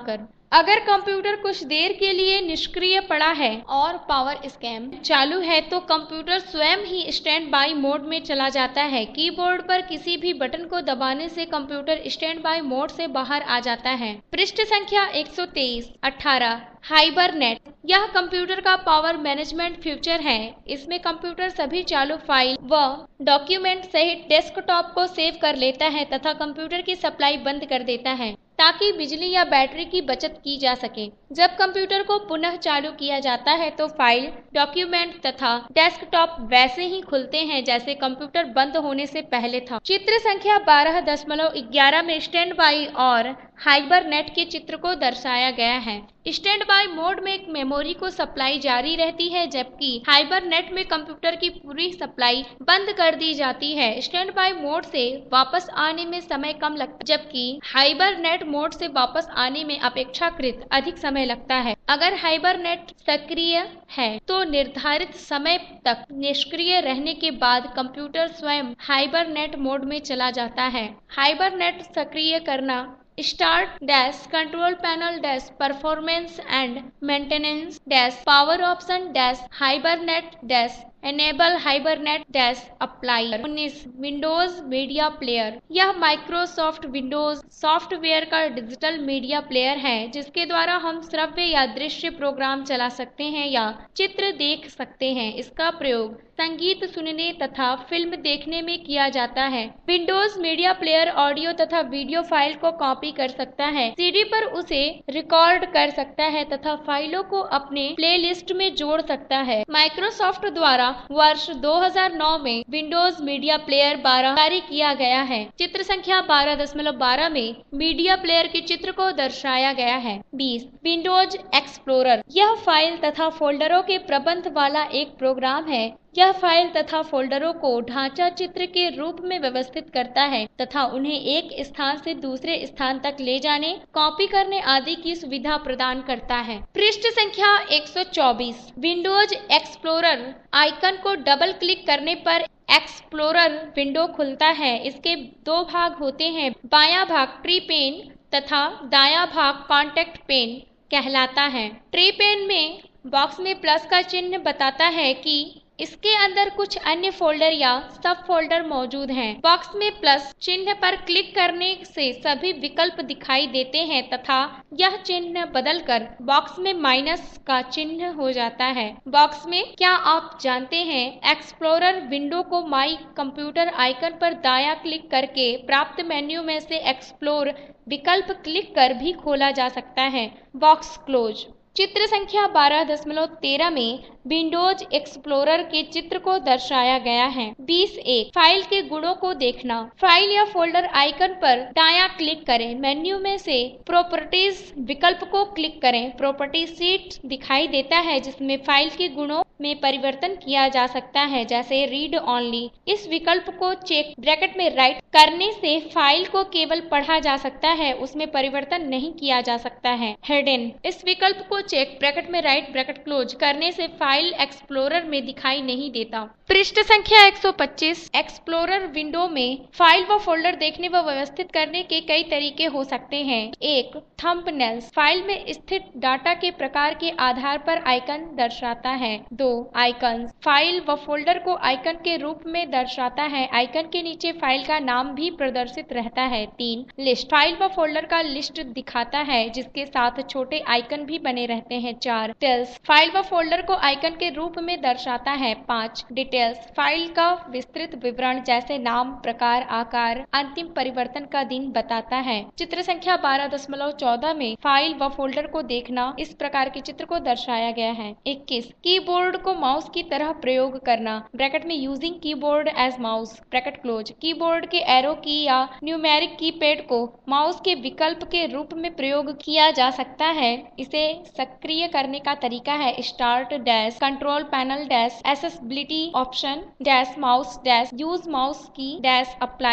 अगर कंप्यूटर कुछ देर के लिए निष्क्रिय पड़ा है और पावर स्कैन चालू है तो कंप्यूटर स्वयं ही स्टैंड बाई मोड में चला जाता है। कीबोर्ड पर किसी भी बटन को दबाने से कंप्यूटर स्टैंड बाई मोड से बाहर आ जाता है। पृष्ठ संख्या एक सौ तेईस अठारह हाइबरनेट। यह कंप्यूटर का पावर मैनेजमेंट फीचर है। इसमें कंप्यूटर सभी चालू फाइल व डॉक्यूमेंट सहित डेस्कटॉप को सेव कर लेता है तथा कंप्यूटर की सप्लाई बंद कर देता है ताकि बिजली या बैटरी की बचत की जा सके। जब कंप्यूटर को पुनः चालू किया जाता है तो फाइल, डॉक्यूमेंट तथा डेस्कटॉप वैसे ही खुलते हैं जैसे कंप्यूटर बंद होने से पहले था। चित्र संख्या बारह दशमलव ग्यारह में स्टैंड बाई और हाइबरनेट के चित्र को दर्शाया गया है। स्टैंड बाई मोड में मेमोरी को सप्लाई जारी रहती है जबकि हाइबरनेट में कंप्यूटर की पूरी सप्लाई बंद कर दी जाती है। स्टैंड बाई मोड से वापस आने में समय कम लगता है जबकि हाइबरनेट मोड से वापस आने में अपेक्षाकृत अधिक समय लगता है। अगर हाइबरनेट सक्रिय है तो निर्धारित समय तक निष्क्रिय रहने के बाद कंप्यूटर स्वयं हाइबरनेट मोड में चला जाता है। हाइबरनेट सक्रिय करना start dash control panel dash performance and maintenance dash power option dash hibernate dash enable hibernate dash apply. उन्नीस विंडोज मीडिया प्लेयर। यह माइक्रोसॉफ्ट विंडोज सॉफ्टवेयर का डिजिटल मीडिया प्लेयर है जिसके द्वारा हम श्रव्य या दृश्य प्रोग्राम चला सकते हैं या चित्र देख सकते हैं। इसका प्रयोग संगीत सुनने तथा फिल्म देखने में किया जाता है। विंडोज मीडिया प्लेयर ऑडियो तथा वीडियो फाइल को कॉपी कर सकता है, सीडी पर उसे रिकॉर्ड कर सकता है तथा फाइलों को अपने प्लेलिस्ट में जोड़ सकता है। माइक्रोसॉफ्ट द्वारा वर्ष दो हज़ार नौ में विंडोज मीडिया प्लेयर बारह जारी किया गया है। चित्र संख्या बारह दशमलव बारह में मीडिया प्लेयर के चित्र को दर्शाया गया है। बीस विंडोज एक्सप्लोरर। यह फाइल तथा फोल्डरों के प्रबंध वाला एक प्रोग्राम है। यह फाइल तथा फोल्डरों को ढांचा चित्र के रूप में व्यवस्थित करता है तथा उन्हें एक स्थान से दूसरे स्थान तक ले जाने, कॉपी करने आदि की सुविधा प्रदान करता है। पृष्ठ संख्या एक सौ चौबीस विंडोज एक्सप्लोरर आइकन को डबल क्लिक करने पर एक्सप्लोरर विंडो खुलता है। इसके दो भाग होते हैं, बायां भाग ट्री पेन तथा दायां भाग कॉन्टेक्ट पेन कहलाता है। ट्री पेन में बॉक्स में प्लस का चिन्ह बताता है कि इसके अंदर कुछ अन्य फोल्डर या सब फोल्डर मौजूद हैं। बॉक्स में प्लस चिन्ह पर क्लिक करने से सभी विकल्प दिखाई देते हैं तथा यह चिन्ह बदलकर बॉक्स में माइनस का चिन्ह हो जाता है। बॉक्स में क्या आप जानते हैं एक्सप्लोरर विंडो को माई कंप्यूटर आइकन पर दायां क्लिक करके प्राप्त मेन्यू में से एक्सप्लोर विकल्प क्लिक कर भी खोला जा सकता है। Box close. चित्र संख्या बारह दशमलव तेरह में विंडोज एक्सप्लोरर के चित्र को दर्शाया गया है। बीस एक फाइल के गुणों को देखना। फाइल या फोल्डर आइकन पर दायां क्लिक करें, मेन्यू में से प्रॉपर्टीज विकल्प को क्लिक करें। प्रॉपर्टी शीट दिखाई देता है जिसमें फाइल के गुणों में परिवर्तन किया जा सकता है जैसे रीड ओनली। इस विकल्प को चेक ब्रैकेट में राइट करने से फाइल को केवल पढ़ा जा सकता है, उसमें परिवर्तन नहीं किया जा सकता है। हिडन। इस विकल्प को चेक ब्रैकेट में राइट ब्रैकेट क्लोज करने से फाइल एक्सप्लोरर में दिखाई नहीं देता। पृष्ठ संख्या एक सौ पच्चीस एक्सप्लोरर विंडो में फाइल व फोल्डर देखने व व्यवस्थित करने के कई तरीके हो सकते हैं। एक थंबनेल्स। फाइल में स्थित डाटा के प्रकार के आधार पर आइकन दर्शाता है। दो आइकन्स। फाइल व फोल्डर को आइकन के रूप में दर्शाता है। आइकन के नीचे फाइल का नाम भी प्रदर्शित रहता है। तीन लिस्ट। फाइल व फोल्डर का लिस्ट दिखाता है जिसके साथ छोटे आइकन भी बने रहते हैं। चार डिटेल्स। फाइल व फोल्डर को आइकन के रूप में दर्शाता है। पाँच डिटेल्स। फाइल का विस्तृत विवरण जैसे नाम, प्रकार, आकार, अंतिम परिवर्तन का दिन बताता है। चित्र संख्या बारह दशमलव चौदह में फाइल व फोल्डर को देखना इस प्रकार के चित्र को दर्शाया गया है। इक्कीस कीबोर्ड को माउस की तरह प्रयोग करना। ब्रैकेट में using keyboard as mouse bracket close. Keyboard के एरो की या न्यूमेरिक कीपैड को माउस के विकल्प के रूप में प्रयोग किया जा सकता है। इसे सक्रिय करने का तरीका है start dash control panel dash accessibility option dash mouse dash use mouse key dash apply.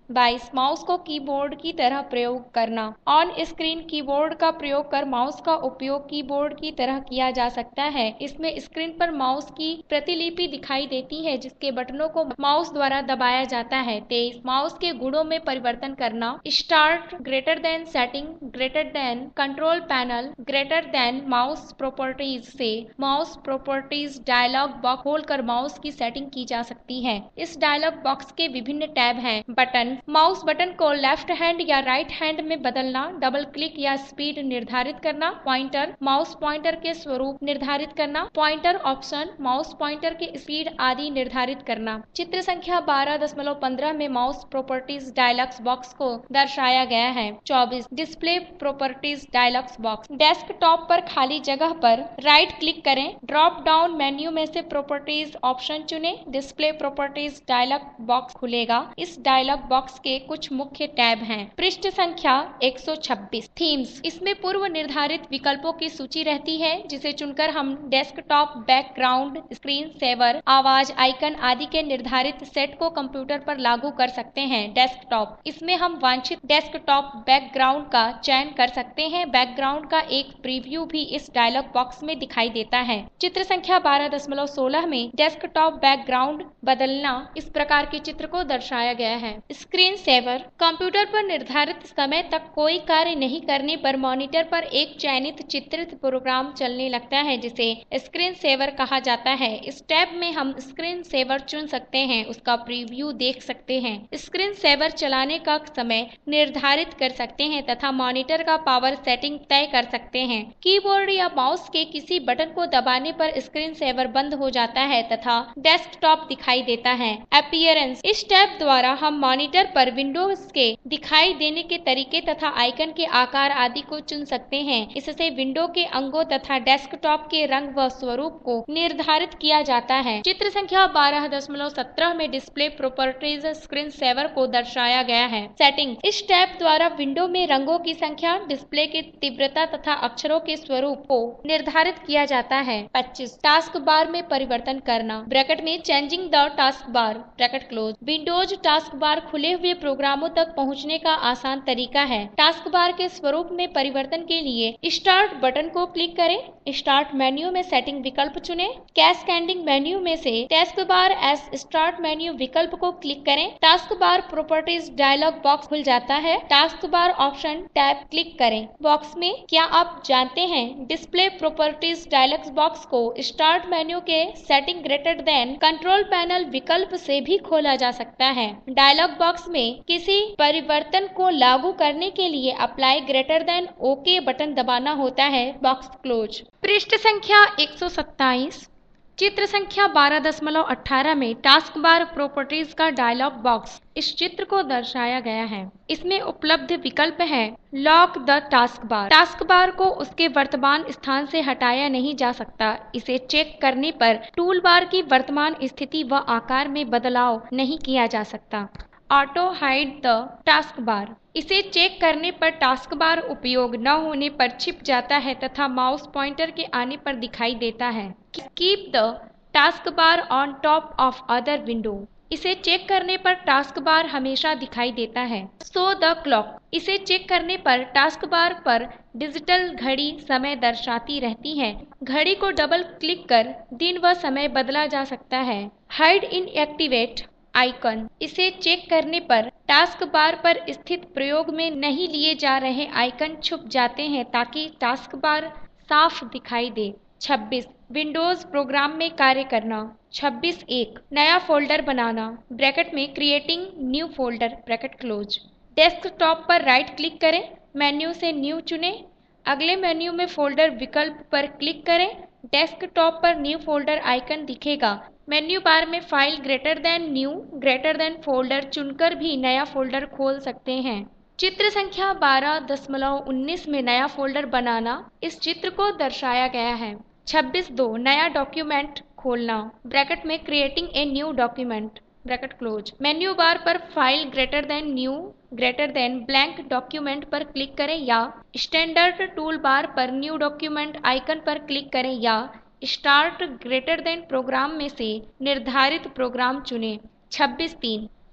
बाईस माउस को कीबोर्ड की तरह प्रयोग करना। ऑन स्क्रीन कीबोर्ड का प्रयोग कर माउस का उपयोग कीबोर्ड की तरह किया जा सकता है। इसमें स्क्रीन पर माउस की प्रतिलिपि दिखाई देती है जिसके बटनों को माउस द्वारा दबाया जाता है। तेईस माउस के गुणों में परिवर्तन करना। Start, greater than, setting, greater than, control panel, greater than, mouse properties से माउस प्रॉपर्टीज डायलॉग बॉक्स खोलकर माउस की सेटिंग की जा सकती है। इस डायलॉग बॉक्स के विभिन्न टैब हैं। बटन, माउस बटन को लेफ्ट हैंड या राइट हैंड में बदलना, डबल क्लिक या स्पीड निर्धारित करना। पॉइंटर, माउस पॉइंटर के स्वरूप निर्धारित करना। पॉइंटर ऑप्शन, माउस पॉइंटर के स्पीड आदि निर्धारित करना। चित्र संख्या बारह दशमलव पंद्रह में माउस प्रॉपर्टीज डायलॉग बॉक्स को दर्शाया गया है। चौबीस display properties dialog box, desktop पर खाली जगह पर राइट क्लिक करें, ड्रॉप डाउन मेन्यू में से प्रॉपर्टीज ऑप्शन चुनें, डिस्प्ले प्रॉपर्टीज डायलॉग बॉक्स खुलेगा। इस डायलॉग बॉक्स के कुछ मुख्य टैब हैं। पृष्ठ संख्या एक सौ छब्बीस, थीम्स, इसमें पूर्व निर्धारित विकल्पों की सूची रहती है जिसे चुनकर हम डेस्कटॉप, बैकग्राउंड, स्क्रीन सेवर, आवाज, आइकन आदि के निर्धारित सेट को कंप्यूटर पर लागू कर सकते हैं। डेस्कटॉप, इसमें हम वांछित डेस्कटॉप बैकग्राउंड का चयन कर सकते हैं। बैकग्राउंड का एक प्रीव्यू भी इस डायलॉग बॉक्स में दिखाई देता है। चित्र संख्या बारह दशमलव सोलह में डेस्कटॉप बैकग्राउंड बदलना इस प्रकार के चित्र को दर्शाया गया है। स्क्रीन सेवर, कंप्यूटर पर निर्धारित समय तक कोई कार्य नहीं करने पर मॉनिटर पर एक चयनित चित्रित प्रोग्राम चलने लगता है जिसे स्क्रीन सेवर कहा जाता है। इस टैब में हम स्क्रीन सेवर चुन सकते हैं, उसका प्रीव्यू देख सकते हैं, स्क्रीन सेवर चलाने का समय निर्धारित कर सकते हैं तथा मॉनिटर का पावर सेटिंग तय कर सकते हैं। कीबोर्ड या माउस के किसी बटन को दबाने पर स्क्रीन सेवर बंद हो जाता है तथा डेस्कटॉप दिखाई देता है। अपीयरेंस, इस टैब द्वारा हम मॉनिटर पर विंडोज के दिखाई देने के तरीके तथा आइकन के आकार आदि को चुन सकते हैं। इससे विंडो के अंगों तथा डेस्कटॉप के रंग व स्वरूप को निर्धारित किया जाता है। चित्र संख्या बारह दशमलव सत्रह में डिस्प्ले प्रॉपर्टीज स्क्रीन सेवर को दर्शाया गया है। सेटिंग, इस टैब द्वारा विंडो में रंगों की संख्या, डिस्प्ले की तीव्रता तथा अक्षरों के स्वरूप को निर्धारित किया जाता है। पच्चीस टास्क बार में परिवर्तन करना, ब्रैकेट में changing the task bar, bracket close, Windows task bar खुले हुए प्रोग्रामों तक पहुंचने का आसान तरीका है। टास्क बार के स्वरूप में परिवर्तन के लिए स्टार्ट बटन को क्लिक करें, स्टार्ट मेन्यू में सेटिंग विकल्प चुनें, कैस्केडिंग मेन्यू में से task bar S start menu विकल्प को क्लिक करें। Task bar properties dialog box खुल जाता है। Task bar option tab click करें। बॉक्स में क्या आप जानते हैं डिस्प्ले प्रॉपर्टीज डायलॉग बॉक्स को स्टार्ट मेन्यू के setting greater than control panel विकल्प से भी खोला जा सकता है। डायलॉग बॉक्स में किसी परिवर्तन को लागू करने के लिए apply greater than okay button दबाना होता है। Box close. पृष्ठ संख्या एक सौ सत्ताईस, चित्र संख्या बारह दशमलव अठारह में टास्क बार प्रॉपर्टीज का डायलॉग बॉक्स इस चित्र को दर्शाया गया है। इसमें उपलब्ध विकल्प है lock the task bar, task bar को उसके वर्तमान स्थान से हटाया नहीं जा सकता। इसे चेक करने पर टूल बार की वर्तमान स्थिति व आकार में बदलाव नहीं किया जा सकता। Auto hide the task bar, इसे चेक करने पर टास्क बार उपयोग न होने पर छिप जाता है तथा माउस पॉइंटर के आने पर दिखाई देता है। Keep the task bar on top of other window, इसे चेक करने पर टास्क बार हमेशा दिखाई देता है। शो द क्लॉक, इसे चेक करने पर टास्क बार पर डिजिटल घड़ी समय दर्शाती रहती है। घड़ी को डबल क्लिक कर दिन व समय बदला जा सकता है। हाइड इन एक्टिवेट आइकन, इसे चेक करने पर टास्क बार पर स्थित प्रयोग में नहीं लिए जा रहे आइकन छुप जाते हैं ताकि टास्क बार साफ दिखाई दे। छब्बीस विंडोज प्रोग्राम में कार्य करना। छब्बीस एक नया फोल्डर बनाना, ब्रैकेट में creating new folder, bracket close. Desktop पर राइट क्लिक करें, मेन्यू से न्यू चुनें, अगले मेन्यू में फोल्डर विकल्प पर क्लिक करें। डेस्कटॉप पर न्यू फोल्डर आइकन दिखेगा। मेन्यू बार में file greater than new, greater than folder चुनकर भी नया फोल्डर खोल सकते हैं। चित्र संख्या बारह दशमलव उन्नीस में नया फोल्डर बनाना इस चित्र को दर्शाया गया है। छब्बीस दो नया डॉक्यूमेंट खोलना, ब्रैकेट में creating a new document, bracket close. Menu bar पर file greater than new, greater than blank document पर क्लिक करें या स्टैंडर्ड टूल बार पर न्यू डॉक्यूमेंट आइकन पर क्लिक करें या स्टार्ट ग्रेटर देन प्रोग्राम में से निर्धारित प्रोग्राम चुनें। छब्बीस तीन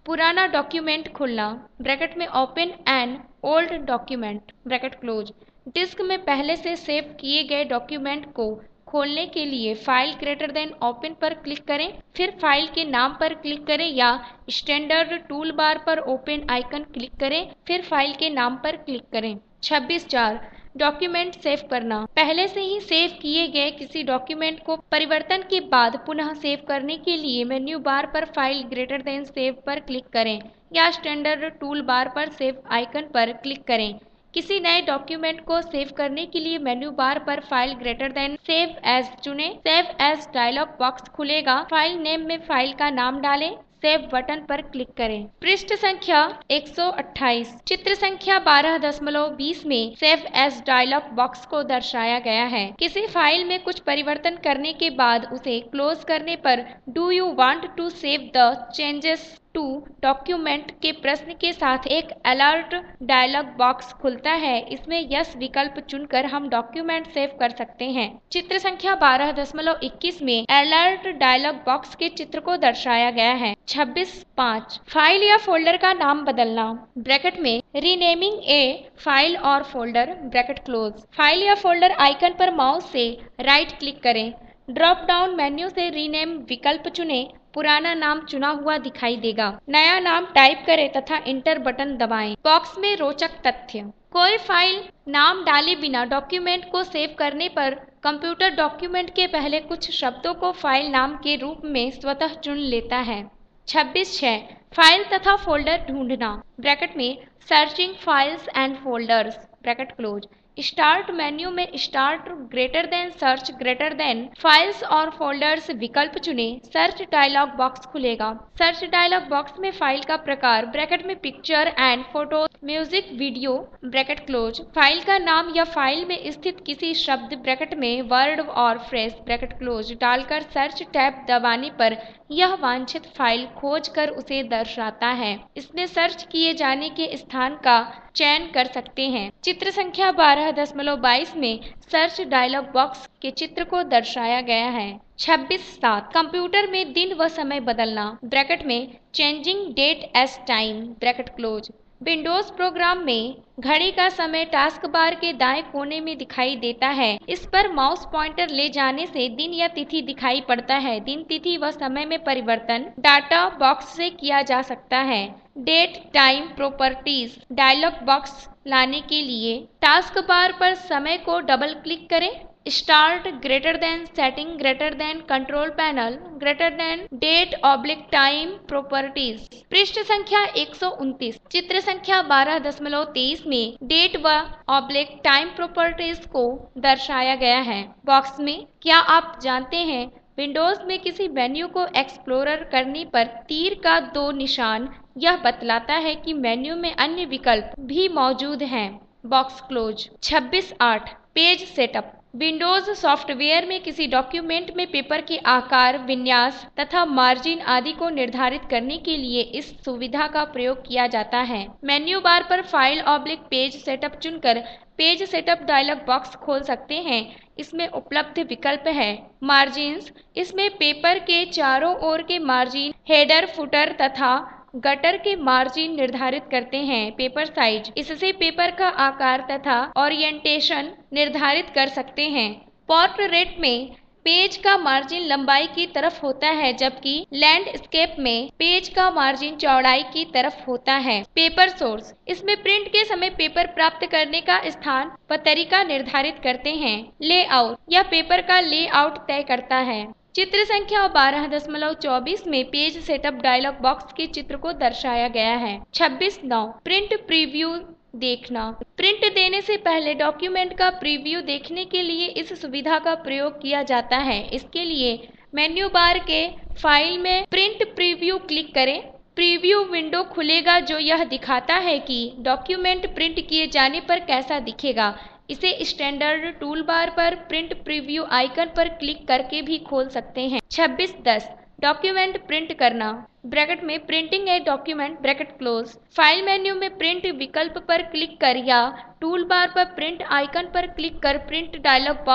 पुराना डॉक्यूमेंट खुलना, ब्रैकेट में open an old document, bracket close. Disk में पहले से सेव किए गए डॉक्यूमेंट को खोलने के लिए फाइल ग्रेटर देन ओपन पर क्लिक करें, फिर फाइल के नाम पर क्लिक करें या स्टैंडर्ड टूल बार पर ओपन आइकन क्लिक करें, फिर फाइल के नाम पर क्लिक करें। छब्बीस चार डॉक्यूमेंट सेव करना, पहले से ही सेव किए गए किसी डॉक्यूमेंट को परिवर्तन के बाद पुनः सेव करने के लिए मेन्यू बार पर फाइल ग्रेटर देन सेव पर क्लिक करें या स्टैंडर्ड टूल बार पर सेव आइकन पर क्लिक करें। किसी नए डॉक्यूमेंट को सेव करने के लिए मेन्यू बार पर file greater than save as चुनें। सेव एज डायलॉग बॉक्स खुलेगा। फाइल नेम में फाइल का नाम डालें, सेव बटन पर क्लिक करें। पृष्ठ संख्या एक सौ अट्ठाईस, चित्र संख्या बारह दशमलव बीस में सेव एज डायलॉग बॉक्स को दर्शाया गया है। किसी फाइल में कुछ परिवर्तन करने के बाद उसे क्लोज करने पर do you want to save the changes to document के प्रश्न के साथ एक अलर्ट डायलॉग बॉक्स खुलता है। इसमें यस विकल्प चुनकर हम डॉक्यूमेंट सेव कर सकते हैं। चित्र संख्या बारह दशमलव इक्कीस में अलर्ट डायलॉग बॉक्स के चित्र को दर्शाया गया है। छब्बीस पाँच, फाइल या फोल्डर का नाम बदलना, ब्रैकेट में रीनेमिंग ए फाइल और फोल्डर, ब्रैकेट क्लोज। फाइल या फोल्डर आइकन पर माउस से राइट क्लिक करें, ड्रॉप डाउन मेन्यू से रीनेम विकल्प चुनें। पुराना नाम चुना हुआ दिखाई देगा। नया नाम टाइप करें तथा इंटर बटन दबाएं। बॉक्स में रोचक तथ्य, कोई फाइल नाम डाले बिना डॉक्यूमेंट को सेव करने पर कंप्यूटर डॉक्यूमेंट के पहले कुछ शब्दों को फाइल नाम के रूप में स्वतः चुन लेता है। छब्बीस छह, फाइल तथा फोल्डर ढूंढना, ब्रैकेट में searching files and folders, bracket close. Start menu में start greater than search greater than files और फोल्डर्स विकल्प चुनें। सर्च डायलॉग बॉक्स खुलेगा। सर्च डायलॉग बॉक्स में फाइल का प्रकार, ब्रैकेट में picture and photo, music, video, bracket close. File का नाम या फाइल में स्थित किसी शब्द, ब्रैकेट में वर्ड और फ्रेज, ब्रैकेट क्लोज डालकर सर्च टैब दबाने पर यह वांछित फाइल खोज कर उसे दर्शाता है। इसमें सर्च किए जाने के स्थान का चयन कर सकते हैं। चित्र संख्या बारह दशमलव बाईस में सर्च डायलॉग बॉक्स के चित्र को दर्शाया गया है। छब्बीस सात, कंप्यूटर में दिन व समय बदलना, ब्रैकेट में changing date as time, bracket close. Windows program में घड़ी का समय टास्क बार के दाएं कोने में दिखाई देता है। इस पर माउस पॉइंटर ले जाने से दिन या तिथि दिखाई पड़ता है। दिन, तिथि व समय में परिवर्तन डाटा बॉक्स से किया जा सकता है। Date time properties dialog box लाने के लिए टास्क बार पर समय को डबल क्लिक करें। Start greater than setting greater than control panel greater than date oblique time properties. पृष्ठ संख्या एक सौ उनतीस, चित्र संख्या बारह दशमलव तेईस में डेट व ऑब्लिक टाइम प्रॉपर्टीज को दर्शाया गया है। बॉक्स में क्या आप जानते हैं विंडोज में किसी मेन्यू को एक्सप्लोरर करने पर तीर का दो निशान यह बतलाता है कि मेन्यू में अन्य विकल्प भी मौजूद हैं। Box close. छब्बीस आठ, पेज सेटअप, विंडोज सॉफ्टवेयर में किसी डॉक्यूमेंट में पेपर के आकार, विन्यास तथा मार्जिन आदि को निर्धारित करने के लिए इस सुविधा का प्रयोग किया जाता है। मेन्यू बार पर फाइल ऑब्लिक पेज सेटअप चुनकर पेज सेटअप डायलॉग बॉक्स खोल सकते हैं। इसमें उपलब्ध विकल्प है मार्जिन्स, इसमें पेपर के चारों ओर के मार्जिन, हेडर, फुटर तथा गटर के मार्जिन निर्धारित करते हैं। पेपर साइज, इससे पेपर का आकार तथा ओरिएंटेशन निर्धारित कर सकते हैं। पोर्ट्रेट में पेज का मार्जिन लंबाई की तरफ होता है जबकि लैंडस्केप में पेज का मार्जिन चौड़ाई की तरफ होता है। पेपर सोर्स, इसमें प्रिंट के समय पेपर प्राप्त करने का स्थान व तरीका निर्धारित करते हैं। लेआउट, यह पेपर का लेआउट तय करता है। चित्र संख्या बारह दशमलव चौबीस में पेज सेटअप डायलॉग बॉक्स के चित्र को दर्शाया गया है। छब्बीस नौ, प्रिंट प्रीव्यू देखना, प्रिंट देने से पहले डॉक्यूमेंट का प्रीव्यू देखने के लिए इस सुविधा का प्रयोग किया जाता है। इसके लिए मेन्यू बार के फाइल में प्रिंट प्रीव्यू क्लिक करें। प्रीव्यू विंडो खुलेगा जो यह दिखाता है कि डॉक्यूमेंट प्रिंट किए जाने पर कैसा दिखेगा। इसे स्टैंडर्ड टूल बार पर प्रिंट प्रीव्यू आइकन पर क्लिक करके भी खोल सकते हैं। छब्बीस दस, डॉक्यूमेंट प्रिंट करना, ब्रैकेट में printing a document, bracket close. File menu में प्रिंट विकल्प पर क्लिक कर या टूल बार पर प्रिंट आइकन पर क्लिक कर प्रिंट डायलॉग बॉक्स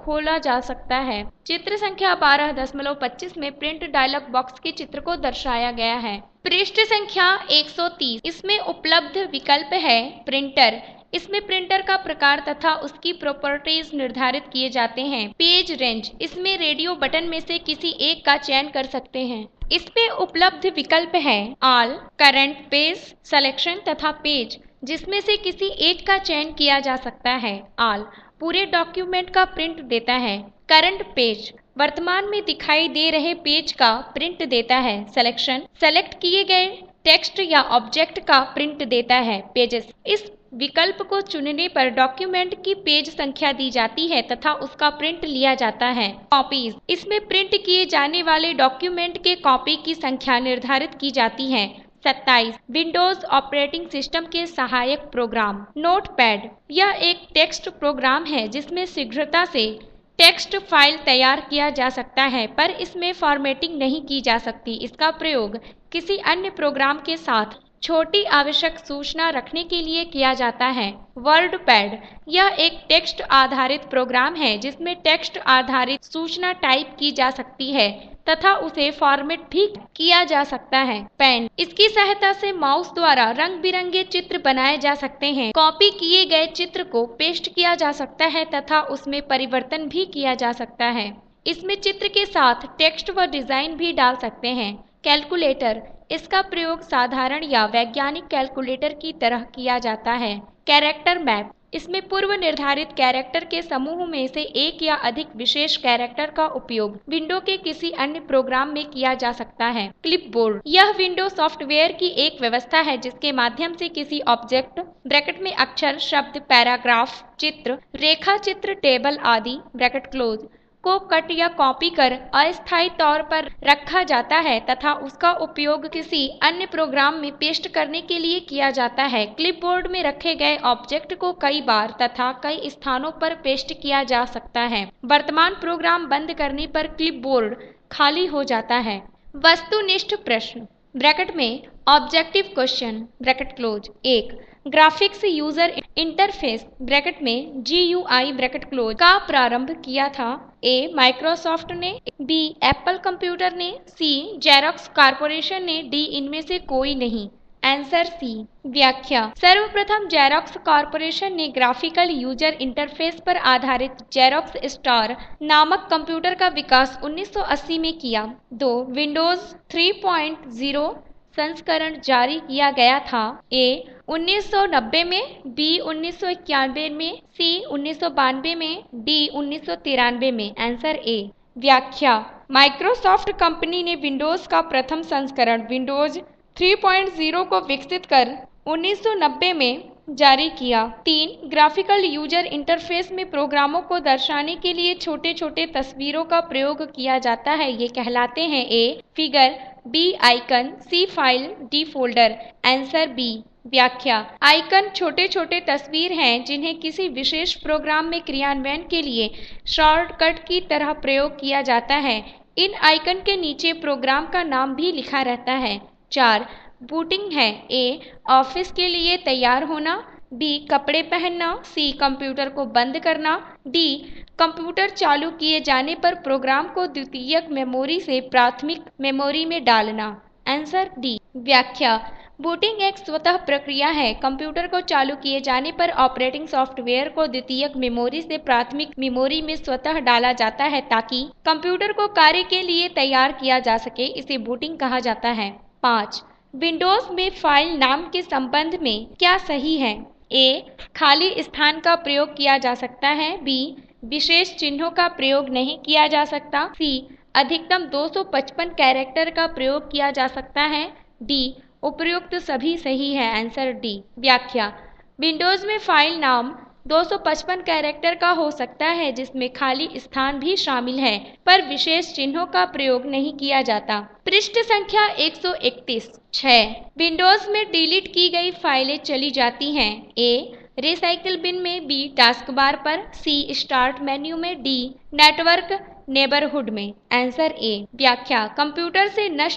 खोला जा सकता है। चित्र संख्या बारह दशमलव पच्चीस में प्रिंट डायलॉग बॉक्स के चित्र को दर्शाया गया है। पृष्ठ संख्या एक सौ तीस, इसमें उपलब्ध विकल्प है प्रिंटर। इसमें प्रिंटर का प्रकार तथा उसकी प्रॉपर्टीज निर्धारित किए जाते हैं। पेज रेंज, इसमें रेडियो बटन में से किसी एक का चयन कर सकते हैं। इसमें उपलब्ध विकल्प है ऑल, करंट पेज, सिलेक्शन तथा पेज, जिसमें से किसी एक का चयन किया जा सकता है। ऑल पूरे डॉक्यूमेंट का प्रिंट देता है। करंट पेज वर्तमान में दिखाई दे रहे पेज का प्रिंट देता है। सिलेक्शन सेलेक्ट किए गए टेक्स्ट या ऑब्जेक्ट का प्रिंट देता है। पेजेस इस विकल्प को चुनने पर डॉक्यूमेंट की पेज संख्या दी जाती है तथा उसका प्रिंट लिया जाता है। कॉपीज इसमें प्रिंट किए जाने वाले डॉक्यूमेंट के कॉपी की संख्या निर्धारित की जाती है। सत्ताईस विंडोज ऑपरेटिंग सिस्टम के सहायक प्रोग्राम। नोटपैड यह एक टेक्स्ट प्रोग्राम है जिसमें शीघ्रता से टेक्स्ट फाइल तैयार किया जा सकता है, पर इसमें फॉर्मेटिंग नहीं की जा सकती। इसका प्रयोग किसी अन्य प्रोग्राम के साथ छोटी आवश्यक सूचना रखने के लिए किया जाता है। वर्डपैड यह एक टेक्स्ट आधारित प्रोग्राम है जिसमें टेक्स्ट आधारित सूचना टाइप की जा सकती है तथा उसे फॉर्मेट भी किया जा सकता है। पेन इसकी सहायता से माउस द्वारा रंग बिरंगे चित्र बनाए जा सकते हैं। कॉपी किए गए चित्र को पेस्ट किया जा सकता है तथा उसमें परिवर्तन भी किया जा सकता है। इसमें चित्र के साथ टेक्स्ट व डिजाइन भी डाल सकते हैं। कैलकुलेटर इसका प्रयोग साधारण या वैज्ञानिक कैलकुलेटर की तरह किया जाता है। कैरेक्टर मैप इसमें पूर्व निर्धारित कैरेक्टर के समूह में से एक या अधिक विशेष कैरेक्टर का उपयोग विंडो के किसी अन्य प्रोग्राम में किया जा सकता है। क्लिपबोर्ड यह विंडो सॉफ्टवेयर की एक व्यवस्था है जिसके माध्यम से किसी ऑब्जेक्ट ब्रैकेट में अक्षर, शब्द, पैराग्राफ, चित्र, रेखा चित्र, टेबल आदि ब्रैकेट क्लोज को कट या कॉपी कर अस्थायी तौर पर रखा जाता है तथा उसका उपयोग किसी अन्य प्रोग्राम में पेस्ट करने के लिए किया जाता है। क्लिपबोर्ड में रखे गए ऑब्जेक्ट को कई बार तथा कई स्थानों पर पेस्ट किया जा सकता है। वर्तमान प्रोग्राम बंद करने पर क्लिपबोर्ड खाली हो जाता है। वस्तुनिष्ठ प्रश्न ब्रैकेट में ऑब्जेक्टिव क्वेश्चन ब्रैकेट क्लोज। एक ग्राफिक्स यूजर इंटरफेस ब्रैकेट में G U I bracket close का प्रारंभ किया था। ए माइक्रोसॉफ्ट ने, बी एप्पल कंप्यूटर ने, सी जेरॉक्स कॉरपोरेशन ने, डी इनमें से कोई नहीं। Answer C. व्याख्या सर्वप्रथम जेरॉक्स कॉरपोरेशन ने ग्राफिकल यूजर इंटरफेस पर आधारित जेरॉक्स स्टार नामक कंप्यूटर का विकास उन्नीस सौ अस्सी में किया। दो विंडोज तीन पॉइंट ज़ीरो संस्करण जारी किया गया था। ए उन्नीस सौ नब्बे में, बी उन्नीस सौ इक्यानवे में, सी उन्नीस सौ बानवे में, डी उन्नीस सौ तिरानवे में। Answer A. व्याख्या माइक्रोसॉफ्ट कंपनी ने विंडोज का प्रथम संस्करण विंडोज तीन पॉइंट ज़ीरो को विकसित कर उन्नीस सौ नब्बे में जारी किया। तीन ग्राफिकल यूजर इंटरफेस में प्रोग्रामों को दर्शाने के लिए छोटे छोटे तस्वीरों का प्रयोग किया जाता है। ये कहलाते हैं A figure, B icon, C file, D folder. Answer B. व्याख्या आइकन छोटे छोटे तस्वीर हैं जिन्हें किसी विशेष प्रोग्राम में क्रियान्वयन के लिए शॉर्टकट की तरह प्रयोग किया जाता है। इन आइकन के नीचे प्रोग्राम का नाम भी लिखा रहता है। चार बूटिंग है। ए ऑफिस के लिए तैयार होना, बी कपड़े पहनना, सी कंप्यूटर को बंद करना, डी कंप्यूटर चालू किए जाने पर प्रोग्राम को द्वितीयक मेमोरी से प्राथमिक मेमोरी में डालना। Answer D. व्याख्या बूटिंग एक स्वतः प्रक्रिया है। कंप्यूटर को चालू किए जाने पर ऑपरेटिंग सॉफ्टवेयर को द्वितीयक मेमोरी से प्राथमिक मेमोरी में स्वतः डाला जाता है ताकि कंप्यूटर को कार्य के लिए तैयार किया जा सके। इसे बूटिंग कहा जाता है। पाँच विंडोज में फाइल नाम के संबंध में क्या सही है? ए खाली स्थान का प्रयोग किया जा सकता है, बी विशेष चिन्हों का प्रयोग नहीं किया जा सकता, सी अधिकतम दो सौ पचपन कैरेक्टर का प्रयोग किया जा सकता है, डी उपयुक्त सभी सही है। Answer D. व्याख्या विंडोज में फाइल नाम दो सौ पचपन कैरेक्टर का हो सकता है जिसमें खाली स्थान भी शामिल है, पर विशेष चिन्हों का प्रयोग नहीं किया जाता। पृष्ठ संख्या एक सौ इकतीस। छह विंडोज में डिलीट की गई फाइलें चली जाती हैं। ए रिसाइकिल बिन में, बी टास्क बार पर, सी स्टार्ट मेन्यू में, डी नेटवर्क नेबरहुड में। Answer A. व्याख्या कंप्यूटर से नष्ट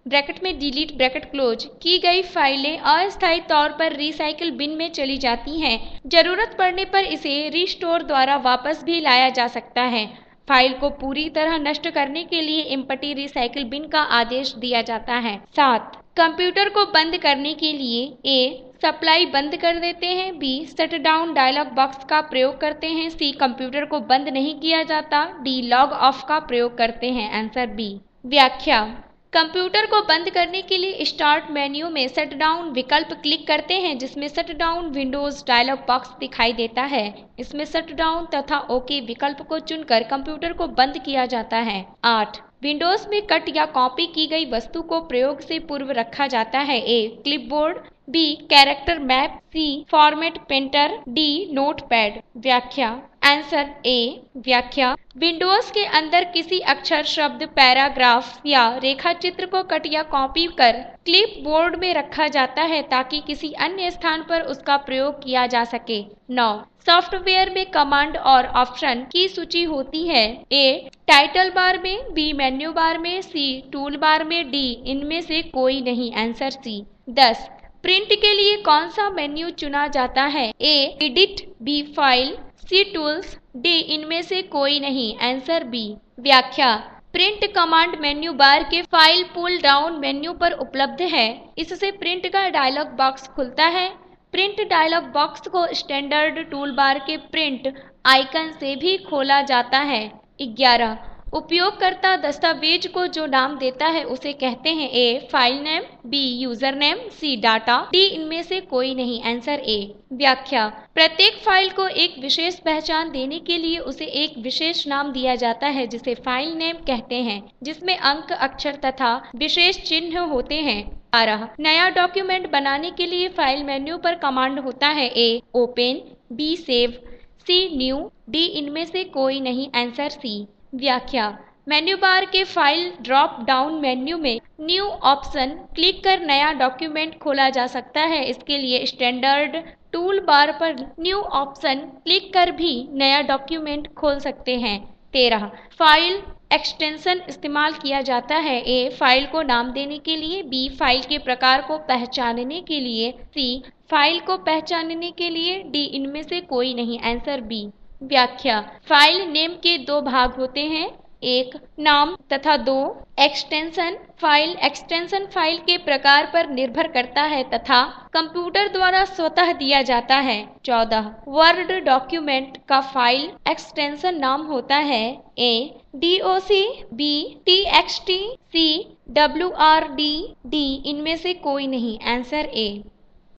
ब्रैकेट में डिलीट ब्रैकेट क्लोज की गई फाइलें अस्थायी तौर पर रिसाइकिल बिन में चली जाती हैं। जरूरत पड़ने पर इसे रिस्टोर द्वारा वापस भी लाया जा सकता है। फाइल को पूरी तरह नष्ट करने के लिए एम्प्टी रिसाइकिल बिन का आदेश दिया जाता है। सात, कंप्यूटर को बंद करने के लिए ए सप्लाई बंद कर देते हैं, B shut down dialog box का प्रयोग करते हैं, सी कंप्यूटर को बंद नहीं किया जाता, डी लॉग ऑफ का प्रयोग करते हैं। Answer B. व्याख्या, कंप्यूटर को बंद करने के लिए स्टार्ट मेन्यू में शट डाउन विकल्प क्लिक करते हैं, जिसमें shut down Windows dialog box दिखाई देता है। इसमें शट डाउन तथा ओके विकल्प को चुनकर कंप्यूटर को बंद किया जाता है। आठ, विंडोज में कट या कॉपी की गई वस्तु को प्रयोग से पूर्व रखा जाता है। A clipboard, B character map, C format printer, D notepad. व्याख्या, आंसर ए। व्याख्या, विंडोज के अंदर किसी अक्षर, शब्द, पैराग्राफ या रेखा चित्र को कट या कॉपी कर क्लिपबोर्ड में रखा जाता है ताकि किसी अन्य स्थान पर उसका प्रयोग किया जा सके। नौ, सॉफ्टवेयर में कमांड और ऑप्शन की सूची होती है। ए टाइटल बार में, बी मेन्यू बार में, सी टूल बार में, डी इनमें से कोई नहीं। Answer C. दस, प्रिंट के लिए कौन सा मेन्यू चुना जाता है? A edit, B file, C tools, D इनमें से कोई नहीं। Answer B. व्याख्या, प्रिंट कमांड मेन्यू बार के फाइल पुल डाउन मेन्यू पर उपलब्ध है। इससे प्रिंट का डायलॉग बॉक्स खुलता है। प्रिंट डायलॉग बॉक्स को स्टैंडर्ड टूल बार के प्रिंट आइकन से भी खोला जाता है। ग्यारह, उपयोगकर्ता दस्तावेज को जो नाम देता है उसे कहते हैं। A file name, B user name, C data, D इनमें से कोई नहीं। Answer A. व्याख्या, प्रत्येक फाइल को एक विशेष पहचान देने के लिए उसे एक विशेष नाम दिया जाता है जिसे फाइल नेम कहते हैं, जिसमें अंक, अक्षर तथा विशेष चिन्ह होते हैं। बारह, नया डॉक्यूमेंट बनाने के लिए फाइल मेन्यू पर कमांड होता है। A open, B save, C new, D इनमें से कोई नहीं। Answer C. व्याख्या, मेन्यू बार के फाइल ड्रॉप डाउन मेन्यू में न्यू ऑप्शन क्लिक कर नया डॉक्यूमेंट खोला जा सकता है। इसके लिए स्टैंडर्ड टूल बार पर न्यू ऑप्शन क्लिक कर भी नया डॉक्यूमेंट खोल सकते हैं। तेरह, फाइल एक्सटेंशन इस्तेमाल किया जाता है। ए फाइल को नाम देने के लिए, बी फाइल के प्रकार को पहचानने के लिए, सी फाइल को पहचानने के लिए, डी इनमें से कोई नहीं। Answer B. व्याख्या, फाइल नेम के दो भाग होते हैं, एक नाम तथा दो एक्सटेंशन। फाइल एक्सटेंशन फाइल के प्रकार पर निर्भर करता है तथा कंप्यूटर द्वारा स्वतः दिया जाता है। चौदह, वर्ड डॉक्यूमेंट का फाइल एक्सटेंशन नाम होता है। A doc, B TXT, C WRD, D इनमें से कोई नहीं। आंसर ए।